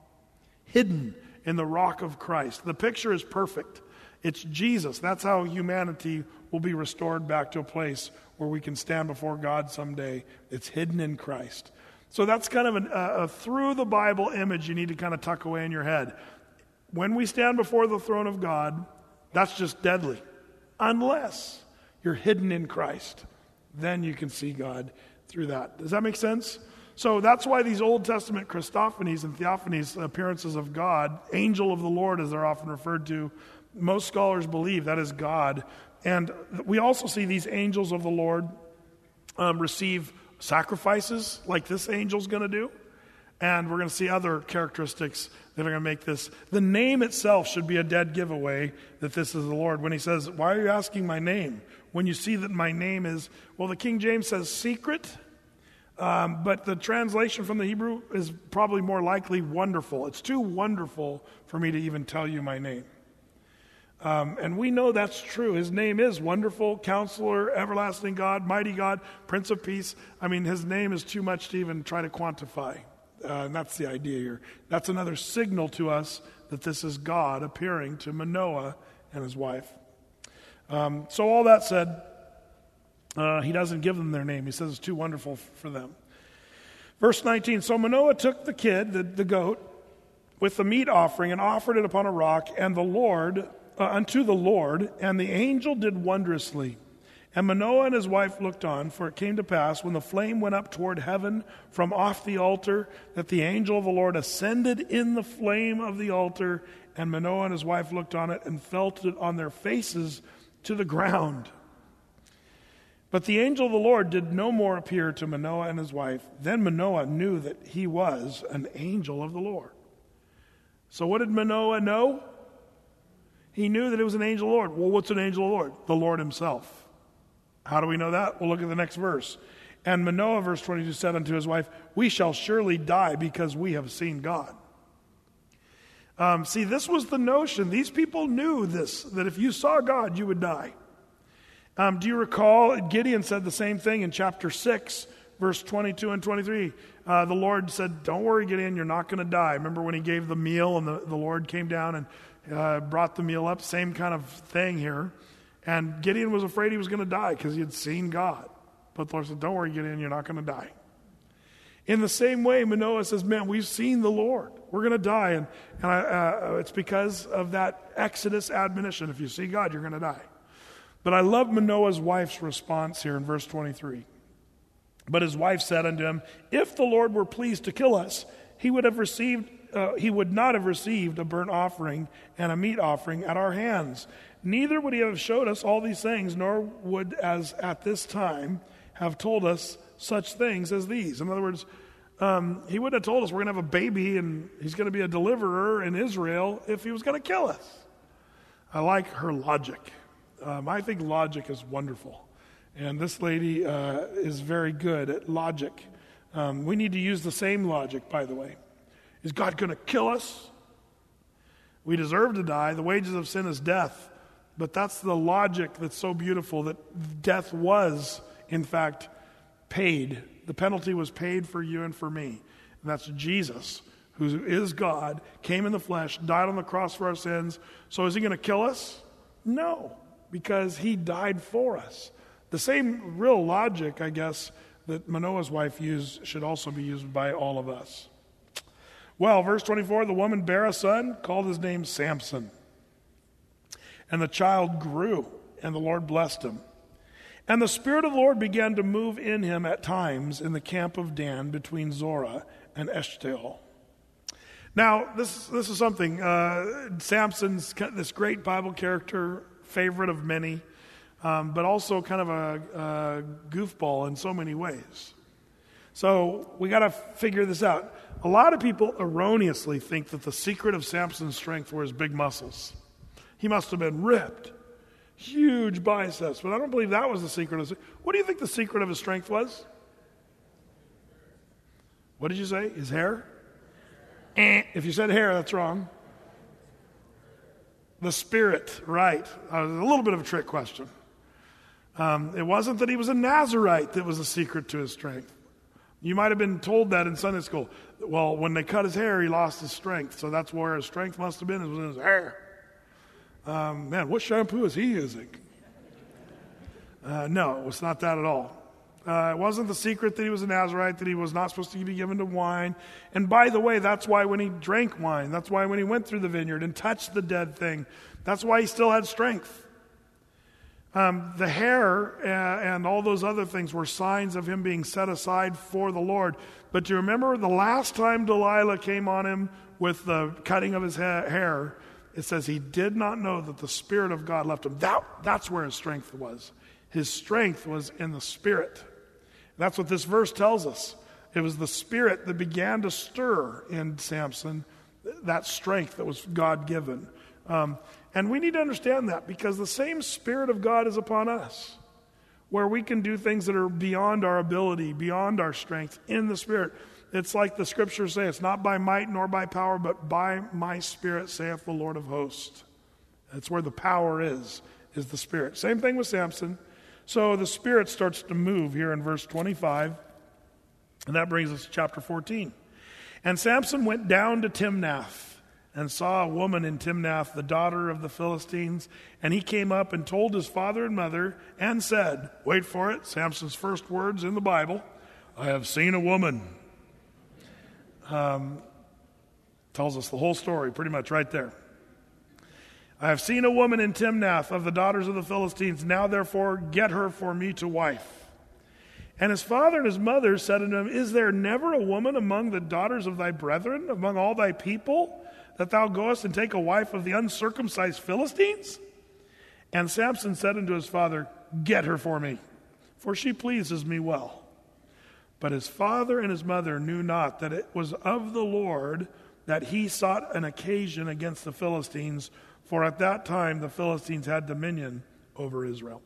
B: Hidden in the rock of Christ. The picture is perfect. It's Jesus. That's how humanity will be restored back to a place where we can stand before God someday. It's hidden in Christ. So that's kind of an, uh, a through the Bible image you need to kind of tuck away in your head. When we stand before the throne of God, that's just deadly. Unless you're hidden in Christ. Then you can see God through that. Does that make sense? So that's why these Old Testament Christophanies and theophanies, appearances of God, angel of the Lord as they're often referred to, most scholars believe that is God. And we also see these angels of the Lord um, receive sacrifices like this angel's going to do. And we're going to see other characteristics that are going to make this. The name itself should be a dead giveaway that this is the Lord. When he says, why are you asking my name? When you see that my name is, well, the King James says secret. Um, but the translation from the Hebrew is probably more likely wonderful. It's too wonderful for me to even tell you my name. Um, and we know that's true. His name is Wonderful, Counselor, Everlasting God, Mighty God, Prince of Peace. I mean, his name is too much to even try to quantify. Uh, and that's the idea here. That's another signal to us that this is God appearing to Manoah and his wife. Um, so all that said, Uh, he doesn't give them their name. He says it's too wonderful f- for them. Verse nineteen, so Manoah took the kid, the, the goat, with the meat offering and offered it upon a rock, and the Lord, uh, unto the Lord, and the angel did wondrously. And Manoah and his wife looked on, for it came to pass, when the flame went up toward heaven from off the altar, that the angel of the Lord ascended in the flame of the altar, and Manoah and his wife looked on it and felt it on their faces to the ground. But the angel of the Lord did no more appear to Manoah and his wife. Then Manoah knew that he was an angel of the Lord. So what did Manoah know? He knew that it was an angel of the Lord. Well, what's an angel of the Lord? The Lord himself. How do we know that? Well, look at the next verse. And Manoah, verse twenty-two, said unto his wife, we shall surely die because we have seen God. Um, see, this was the notion. These people knew this, that if you saw God, you would die. Um, do you recall Gideon said the same thing in chapter six, verse twenty-two and twenty-three? Uh, the Lord said, don't worry, Gideon, you're not going to die. Remember when he gave the meal and the, the Lord came down and uh, brought the meal up? Same kind of thing here. And Gideon was afraid he was going to die because he had seen God. But the Lord said, don't worry, Gideon, you're not going to die. In the same way, Manoah says, man, we've seen the Lord. We're going to die. And, and I, uh, it's because of that Exodus admonition. If you see God, you're going to die. But I love Manoah's wife's response here in verse twenty-three. But his wife said unto him, if the Lord were pleased to kill us, he would have received, uh, he would not have received a burnt offering and a meat offering at our hands. Neither would he have showed us all these things, nor would, as at this time, have told us such things as these. In other words, um, he wouldn't have told us we're going to have a baby and he's going to be a deliverer in Israel if he was going to kill us. I like her logic. Um, I think logic is wonderful. And this lady uh, is very good at logic. Um, we need to use the same logic, by the way. Is God going to kill us? We deserve to die. The wages of sin is death. But that's the logic that's so beautiful, that death was, in fact, paid. The penalty was paid for you and for me. And that's Jesus, who is God, came in the flesh, died on the cross for our sins. So is he going to kill us? No. Because he died for us. The same real logic, I guess, that Manoah's wife used should also be used by all of us. Well, verse twenty-four, the woman bare a son, called his name Samson. And the child grew, and the Lord blessed him. And the Spirit of the Lord began to move in him at times in the camp of Dan between Zorah and Eshtaol. Now, this, this is something. Uh, Samson's this great Bible character, favorite of many, um, but also kind of a, a goofball in so many ways. So we got to figure this out. A lot of people erroneously think that the secret of Samson's strength were his big muscles. He must have been ripped, huge biceps, but I don't believe that was the secret of. What do you think the secret of his strength was? What did you say? His hair? Eh. If you said hair, that's wrong. The Spirit, right. Uh, a little bit of a trick question. Um, it wasn't that he was a Nazirite that was the secret to his strength. You might have been told that in Sunday school. Well, when they cut his hair, he lost his strength. So that's where his strength must have been, it was in his hair. Um, man, what shampoo is he using? Uh, no, it's not that at all. Uh, it wasn't the secret that he was a Nazirite, that he was not supposed to be given to wine. And by the way, that's why when he drank wine, that's why when he went through the vineyard and touched the dead thing, that's why he still had strength. Um, the hair uh, and all those other things were signs of him being set aside for the Lord. But do you remember the last time Delilah came on him with the cutting of his ha- hair, it says he did not know that the Spirit of God left him. That, that's where his strength was. His strength was in the Spirit. That's what this verse tells us. It was the Spirit that began to stir in Samson, that strength that was God-given. Um, and we need to understand that, because the same Spirit of God is upon us, where we can do things that are beyond our ability, beyond our strength, in the Spirit. It's like the Scriptures say, it's not by might nor by power, but by my Spirit, saith the Lord of hosts. That's where the power is, is the Spirit. Same thing with Samson. So the Spirit starts to move here in verse twenty-five, and that brings us to chapter fourteen. And Samson went down to Timnath, and saw a woman in Timnath, the daughter of the Philistines. And he came up and told his father and mother and said," wait for it, Samson's first words in the Bible, "I have seen a woman." Um, tells us the whole story pretty much right there. "I have seen a woman in Timnath of the daughters of the Philistines. Now therefore get her for me to wife." And his father and his mother said unto him, "Is there never a woman among the daughters of thy brethren, among all thy people, that thou goest and take a wife of the uncircumcised Philistines?" And Samson said unto his father, "Get her for me, for she pleases me well." But his father and his mother knew not that it was of the Lord that he sought an occasion against the Philistines, for at that time the Philistines had dominion over Israel.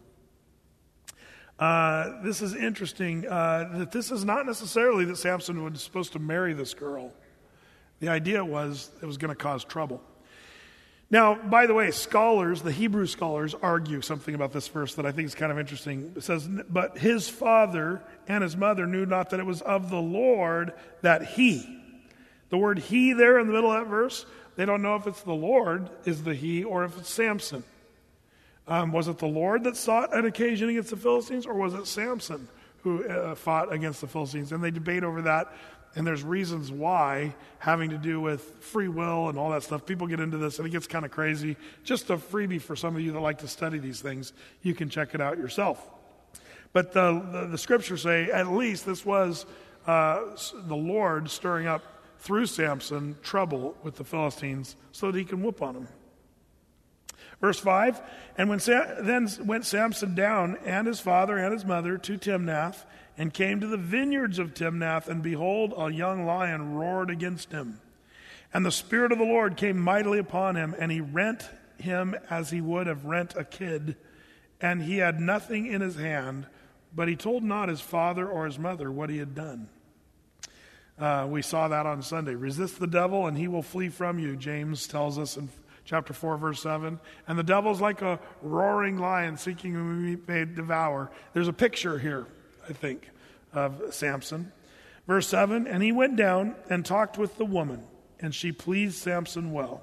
B: Uh, this is interesting, uh, that this is not necessarily that Samson was supposed to marry this girl. The idea was it was going to cause trouble. Now, by the way, scholars, the Hebrew scholars, argue something about this verse that I think is kind of interesting. It says, "But his father and his mother knew not that it was of the Lord that he." The word "he" there in the middle of that verse, they don't know if it's the Lord is the he or if it's Samson. Um, was it the Lord that sought an occasion against the Philistines, or was it Samson who uh, fought against the Philistines? And they debate over that, and there's reasons why, having to do with free will and all that stuff. People get into this, and it gets kind of crazy. Just a freebie for some of you that like to study these things. You can check it out yourself. But the, the, the scriptures say at least this was uh, the Lord stirring up, through Samson, trouble with the Philistines so that he can whoop on them. Verse five, "And when Sam, then went Samson down, and his father and his mother, to Timnath, and came to the vineyards of Timnath, and behold, a young lion roared against him. And the Spirit of the Lord came mightily upon him, and he rent him as he would have rent a kid. And he had nothing in his hand, but he told not his father or his mother what he had done." Uh, we saw that on Sunday. "Resist the devil, and he will flee from you," James tells us in chapter four, verse seven. "And the devil's like a roaring lion seeking whom he may devour." There's a picture here, I think, of Samson. Verse seven, "And he went down and talked with the woman, and she pleased Samson well.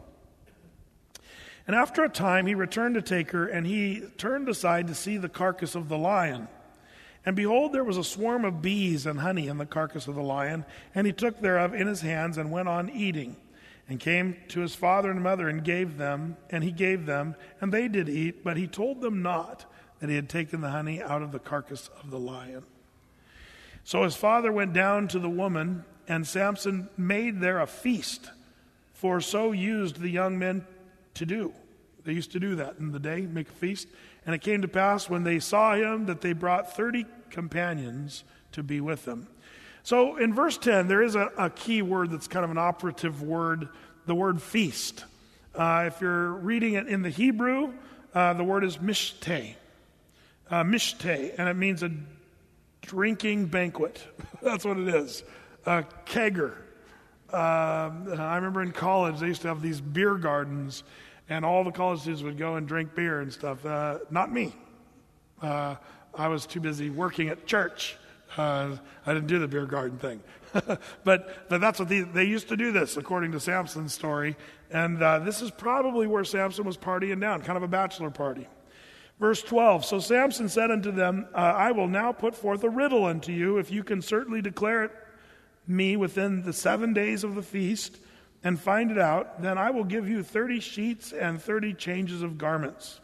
B: And after a time he returned to take her, and he turned aside to see the carcass of the lion. And behold, there was a swarm of bees and honey in the carcass of the lion, and he took thereof in his hands and went on eating. And came to his father and mother and gave them, and he gave them, and they did eat, but he told them not that he had taken the honey out of the carcass of the lion. So his father went down to the woman, and Samson made there a feast, for so used the young men to do." They used to do that in the day, make a feast. "And it came to pass when they saw him that they brought thirty companions to be with them." So in verse ten, there is a, a key word that's kind of an operative word, the word feast. Uh, if you're reading it in the Hebrew, uh, the word is mishteh. Uh, mishteh, and it means a drinking banquet. That's what it is. A kegger. Uh, I remember in college, they used to have these beer gardens, and all the college students would go and drink beer and stuff. Uh, not me. Uh, I was too busy working at church. Uh, I didn't do the beer garden thing. but, but that's what they, they used to do this, according to Samson's story. And uh, this is probably where Samson was partying down, kind of a bachelor party. Verse twelve, "So Samson said unto them, uh, I will now put forth a riddle unto you. If you can certainly declare it me within the seven days of the feast, and find it out, then I will give you thirty sheets and thirty changes of garments.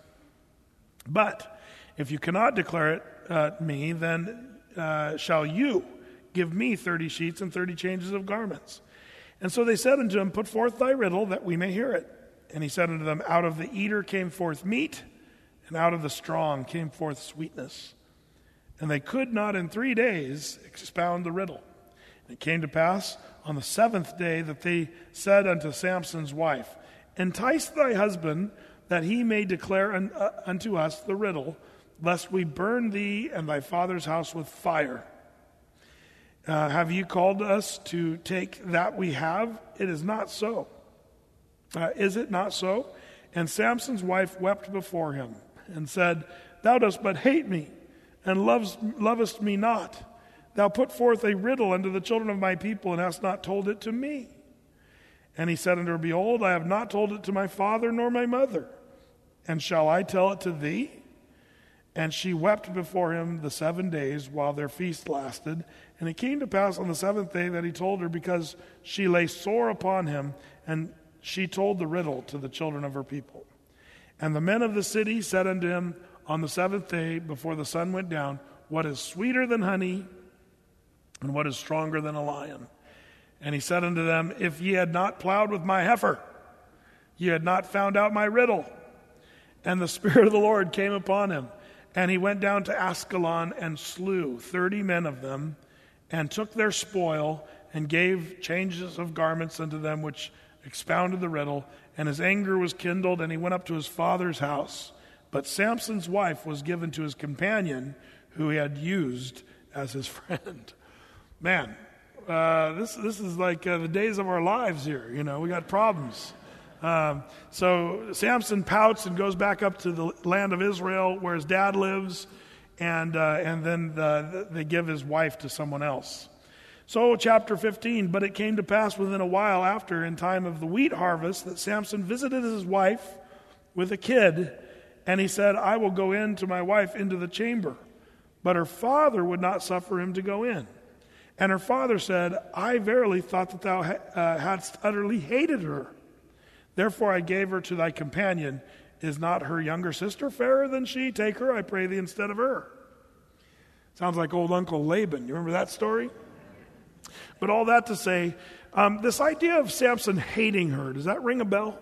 B: But if you cannot declare it uh, me, then uh, shall you give me thirty sheets and thirty changes of garments. And so they said unto him, Put forth thy riddle, that we may hear it. And he said unto them, Out of the eater came forth meat, and out of the strong came forth sweetness. And they could not in three days expound the riddle. And it came to pass on the seventh day that they said unto Samson's wife, Entice thy husband, that he may declare un- uh, unto us the riddle, lest we burn thee and thy father's house with fire. Uh, have you called us to take that we have? It is not so. Uh, is it not so? And Samson's wife wept before him, and said, Thou dost but hate me, and loves, lovest me not. Thou put forth a riddle unto the children of my people, and hast not told it to me. And he said unto her, Behold, I have not told it to my father nor my mother. And shall I tell it to thee? And she wept before him the seven days while their feast lasted. And it came to pass on the seventh day that he told her, because she lay sore upon him, and she told the riddle to the children of her people. And the men of the city said unto him on the seventh day before the sun went down, What is sweeter than honey, and what is stronger than a lion? And he said unto them, If ye had not plowed with my heifer, ye had not found out my riddle. And the Spirit of the Lord came upon him, and he went down to Askelon and slew thirty men of them, and took their spoil, and gave changes of garments unto them which expounded the riddle. And his anger was kindled, and he went up to his father's house. But Samson's wife was given to his companion, who he had used as his friend. Man, uh, this this is like uh, the days of our lives here. You know, we got problems. Um, so Samson pouts and goes back up to the land of Israel where his dad lives, and uh, and then the, they give his wife to someone else. So chapter fifteen, but it came to pass within a while after, in time of the wheat harvest, that Samson visited his wife with a kid, and he said, I will go in to my wife into the chamber. But her father would not suffer him to go in. And her father said, I verily thought that thou ha- uh, hadst utterly hated her. Therefore I gave her to thy companion. Is not her younger sister fairer than she? Take her, I pray thee, instead of her. Sounds like old Uncle Laban. You remember that story? But all that to say, um, this idea of Samson hating her, does that ring a bell?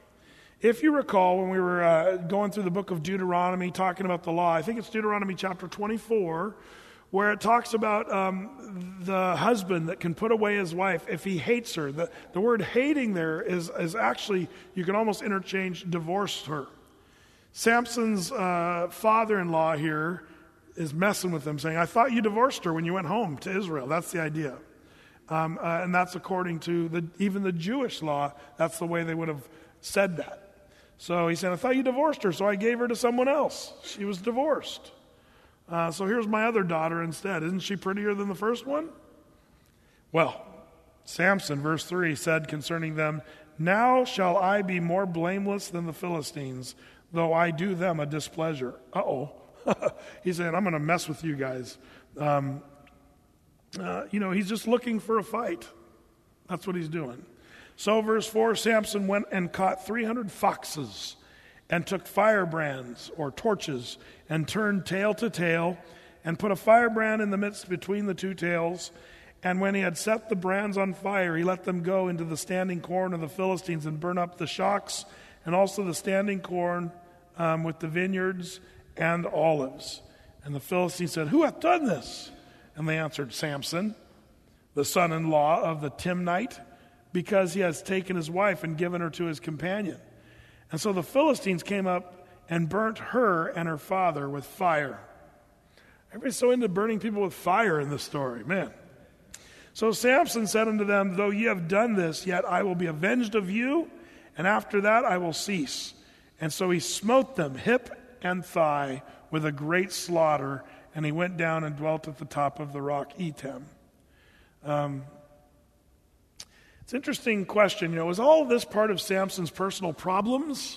B: If you recall, when we were uh, going through the book of Deuteronomy, talking about the law, I think it's Deuteronomy chapter twenty-four, where it talks about um, the husband that can put away his wife if he hates her. The, the word hating there is, is actually, you can almost interchange divorce her. Samson's uh, father-in-law here is messing with him, saying, I thought you divorced her when you went home to Israel. That's the idea. Um, uh, and that's according to the, even the Jewish law. That's the way they would have said that. So he said, I thought you divorced her, so I gave her to someone else. She was divorced. Uh, so here's my other daughter instead. Isn't she prettier than the first one? Well, Samson, verse three, said concerning them, Now shall I be more blameless than the Philistines, though I do them a displeasure. Uh-oh. He's saying, I'm going to mess with you guys. Um, uh, you know, he's just looking for a fight. That's what he's doing. So verse four, Samson went and caught three hundred foxes and took firebrands or torches and turned tail to tail and put a firebrand in the midst between the two tails. And when he had set the brands on fire, he let them go into the standing corn of the Philistines and burn up the shocks and also the standing corn um, with the vineyards and olives. And the Philistines said, Who hath done this? And they answered, Samson, the son-in-law of the Timnite, because he has taken his wife and given her to his companion. And so the Philistines came up and burnt her and her father with fire. Everybody's so into burning people with fire in this story, man. So Samson said unto them, Though ye have done this, yet I will be avenged of you, and after that I will cease. And so he smote them hip and thigh with a great slaughter, and he went down and dwelt at the top of the rock Etam. Um, It's an interesting question. You know, was all of this part of Samson's personal problems?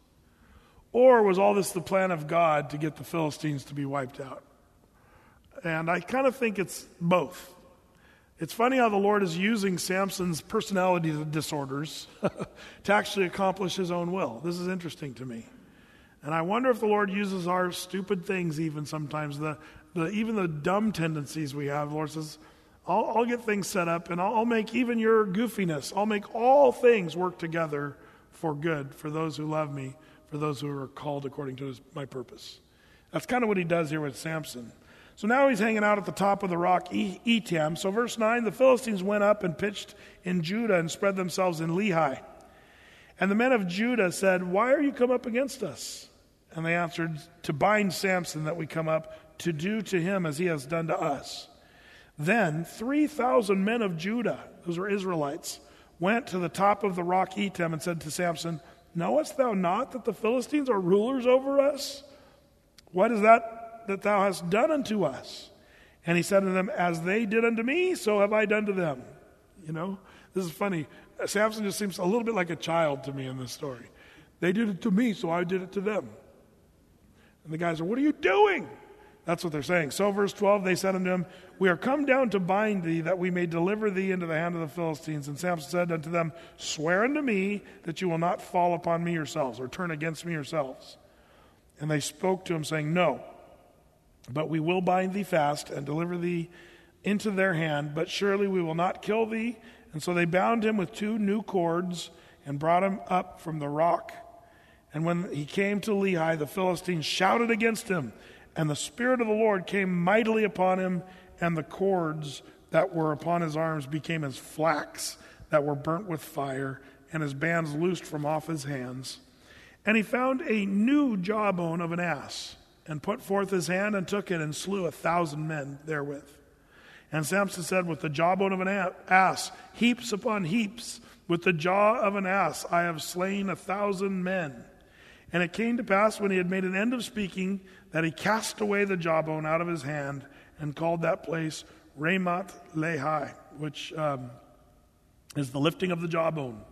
B: Or was all this the plan of God to get the Philistines to be wiped out? And I kind of think it's both. It's funny how the Lord is using Samson's personality disorders to actually accomplish his own will. This is interesting to me. And I wonder if the Lord uses our stupid things even sometimes, the, the even the dumb tendencies we have. The Lord says, I'll, I'll get things set up, and I'll, I'll make even your goofiness, I'll make all things work together for good, for those who love me, for those who are called according to his, my purpose. That's kind of what he does here with Samson. So now he's hanging out at the top of the rock Etam. So verse nine, the Philistines went up and pitched in Judah and spread themselves in Lehi. And the men of Judah said, Why are you come up against us? And they answered, To bind Samson that we come up, to do to him as he has done to us. Then three thousand men of Judah, those were Israelites, went to the top of the rock Etam and said to Samson, Knowest thou not that the Philistines are rulers over us? What is that that thou hast done unto us? And he said to them, As they did unto me, so have I done to them. You know, this is funny. Samson just seems a little bit like a child to me in this story. They did it to me, so I did it to them. And the guys are, what are you doing? That's what they're saying. So verse twelve, they said unto him, we are come down to bind thee, that we may deliver thee into the hand of the Philistines. And Samson said unto them, swear unto me that you will not fall upon me yourselves, or turn against me yourselves. And they spoke to him, saying, no, but we will bind thee fast, and deliver thee into their hand, but surely we will not kill thee. And so they bound him with two new cords, and brought him up from the rock. And when he came to Lehi, the Philistines shouted against him, and the Spirit of the Lord came mightily upon him, and the cords that were upon his arms became as flax that were burnt with fire, and his bands loosed from off his hands. And he found a new jawbone of an ass, and put forth his hand, and took it, and slew a thousand men therewith. And Samson said, with the jawbone of an ass, heaps upon heaps, with the jaw of an ass, I have slain a thousand men. And it came to pass, when he had made an end of speaking, that he cast away the jawbone out of his hand, and called that place Ramoth Lehi, which um, is the lifting of the jawbone.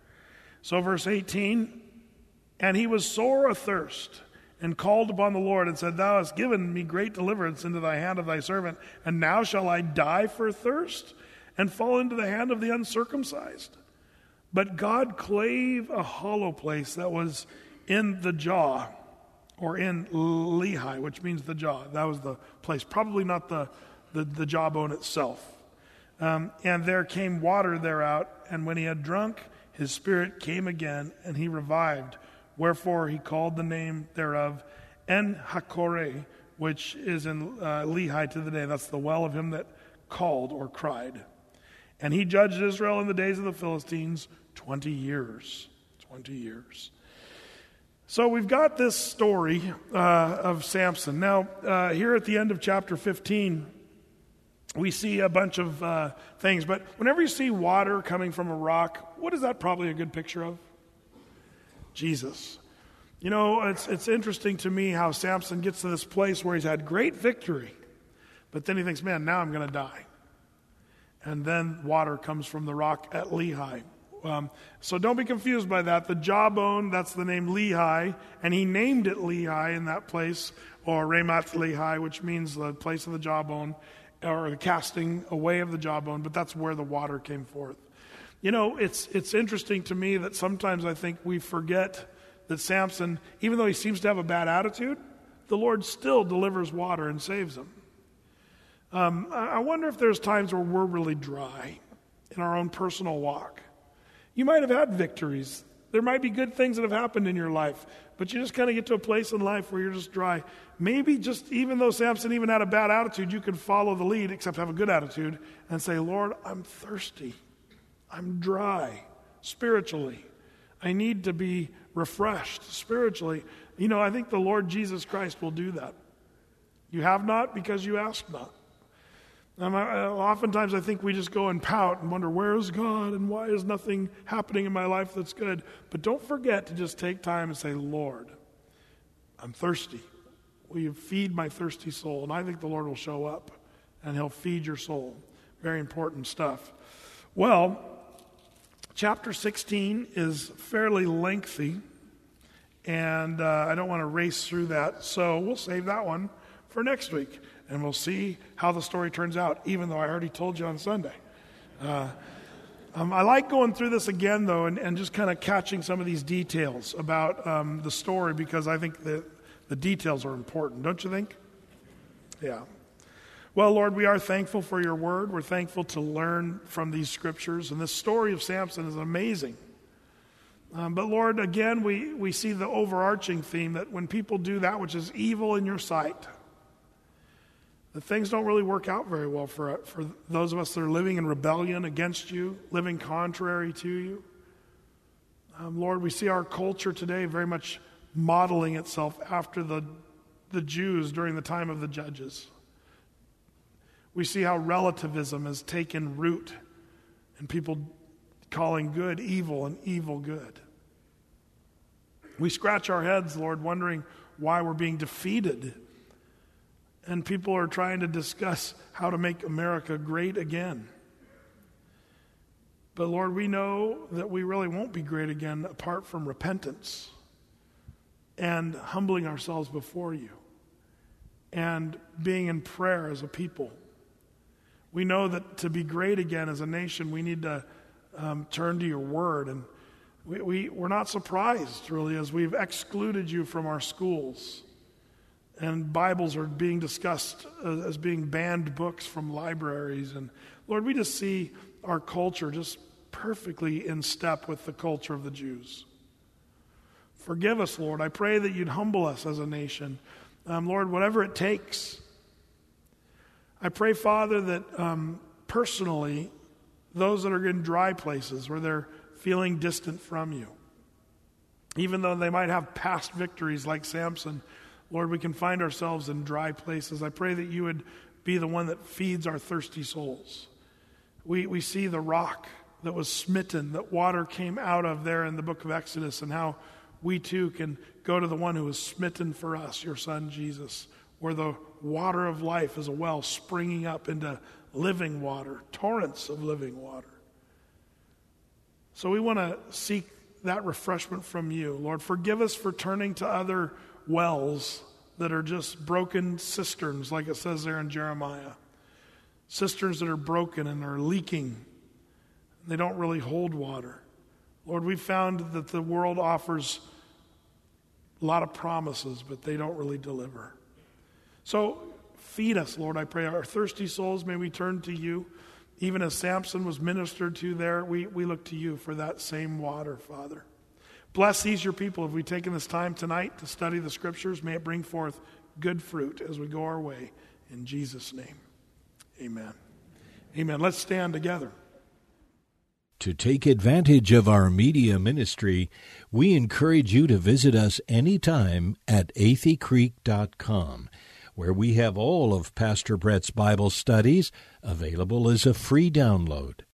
B: So verse eighteen, and he was sore athirst, and called upon the Lord, and said, thou hast given me great deliverance into thy hand of thy servant, and now shall I die for thirst, and fall into the hand of the uncircumcised? But God clave a hollow place that was in the jaw, or in Lehi, which means the jaw. That was the place, probably not the, the, the jawbone itself. Um, and there came water thereout, and when he had drunk, his spirit came again, and he revived. Wherefore he called the name thereof En-Hakkore, which is in uh, Lehi to the day. That's the well of him that called or cried. And he judged Israel in the days of the Philistines twenty years. Twenty years. So we've got this story uh, of Samson. Now, uh, here at the end of chapter fifteen, we see a bunch of uh, things. But whenever you see water coming from a rock, what is that probably a good picture of? Jesus. You know, it's it's interesting to me how Samson gets to this place where he's had great victory, but then he thinks, man, now I'm going to die. And then water comes from the rock at Lehi. Um, so don't be confused by that. The jawbone, that's the name Lehi, and he named it Lehi in that place, or Ramoth Lehi, which means the place of the jawbone, or the casting away of the jawbone, but that's where the water came forth. You know, it's it's interesting to me that sometimes I think we forget that Samson, even though he seems to have a bad attitude, the Lord still delivers water and saves him. Um, I wonder if there's times where we're really dry in our own personal walk. You might have had victories. There might be good things that have happened in your life, but you just kind of get to a place in life where you're just dry. Maybe just, even though Samson even had a bad attitude, you can follow the lead, except have a good attitude, and say, Lord, I'm thirsty. I'm dry spiritually. I need to be refreshed spiritually. You know, I think the Lord Jesus Christ will do that. You have not because you ask not. Um, I, oftentimes I think we just go and pout and wonder, where is God and why is nothing happening in my life that's good? But don't forget to just take time and say, Lord, I'm thirsty. Will you feed my thirsty soul? And I think the Lord will show up and he'll feed your soul. Very important stuff. Well, chapter sixteen is fairly lengthy, and uh, I don't want to race through that, so we'll save that one for next week. And we'll see how the story turns out, even though I already told you on Sunday. Uh, um, I like going through this again, though, and, and just kind of catching some of these details about um, the story, because I think that the details are important. Don't you think? Yeah. Well, Lord, we are thankful for your word. We're thankful to learn from these scriptures. And this story of Samson is amazing. Um, but, Lord, again, we, we see the overarching theme that when people do that which is evil in your sight, that things don't really work out very well for, for those of us that are living in rebellion against you, living contrary to you. Um, Lord, we see our culture today very much modeling itself after the, the Jews during the time of the judges. We see how relativism has taken root and people calling good evil and evil good. We scratch our heads, Lord, wondering why we're being defeated. And people are trying to discuss how to make America great again. But Lord, we know that we really won't be great again apart from repentance and humbling ourselves before you and being in prayer as a people. We know that to be great again as a nation, we need to um, turn to your word. And we, we, we're not surprised, really, as we've excluded you from our schools. And Bibles are being discussed as being banned books from libraries. And Lord, we just see our culture just perfectly in step with the culture of the Jews. Forgive us, Lord. I pray that you'd humble us as a nation. Um, Lord, whatever it takes. I pray, Father, that um, personally, those that are in dry places where they're feeling distant from you, even though they might have past victories like Samson, Lord, we can find ourselves in dry places. I pray that you would be the one that feeds our thirsty souls. We we see the rock that was smitten, that water came out of there in the book of Exodus, and how we too can go to the one who was smitten for us, your Son Jesus, where the water of life is a well springing up into living water, torrents of living water. So we want to seek that refreshment from you. Lord, forgive us for turning to other wells that are just broken cisterns, like it says there in Jeremiah. Cisterns that are broken and are leaking. They don't really hold water. Lord, we've found that the world offers a lot of promises, but they don't really deliver. So feed us, Lord, I pray. Our thirsty souls, may we turn to you. Even as Samson was ministered to there, we, we look to you for that same water, Father. Bless these your people. Have we taken this time tonight to study the Scriptures? May it bring forth good fruit as we go our way. In Jesus' name, amen. Amen. Let's stand together.
A: To take advantage of our media ministry, we encourage you to visit us anytime at athey creek dot com, where we have all of Pastor Brett's Bible studies available as a free download.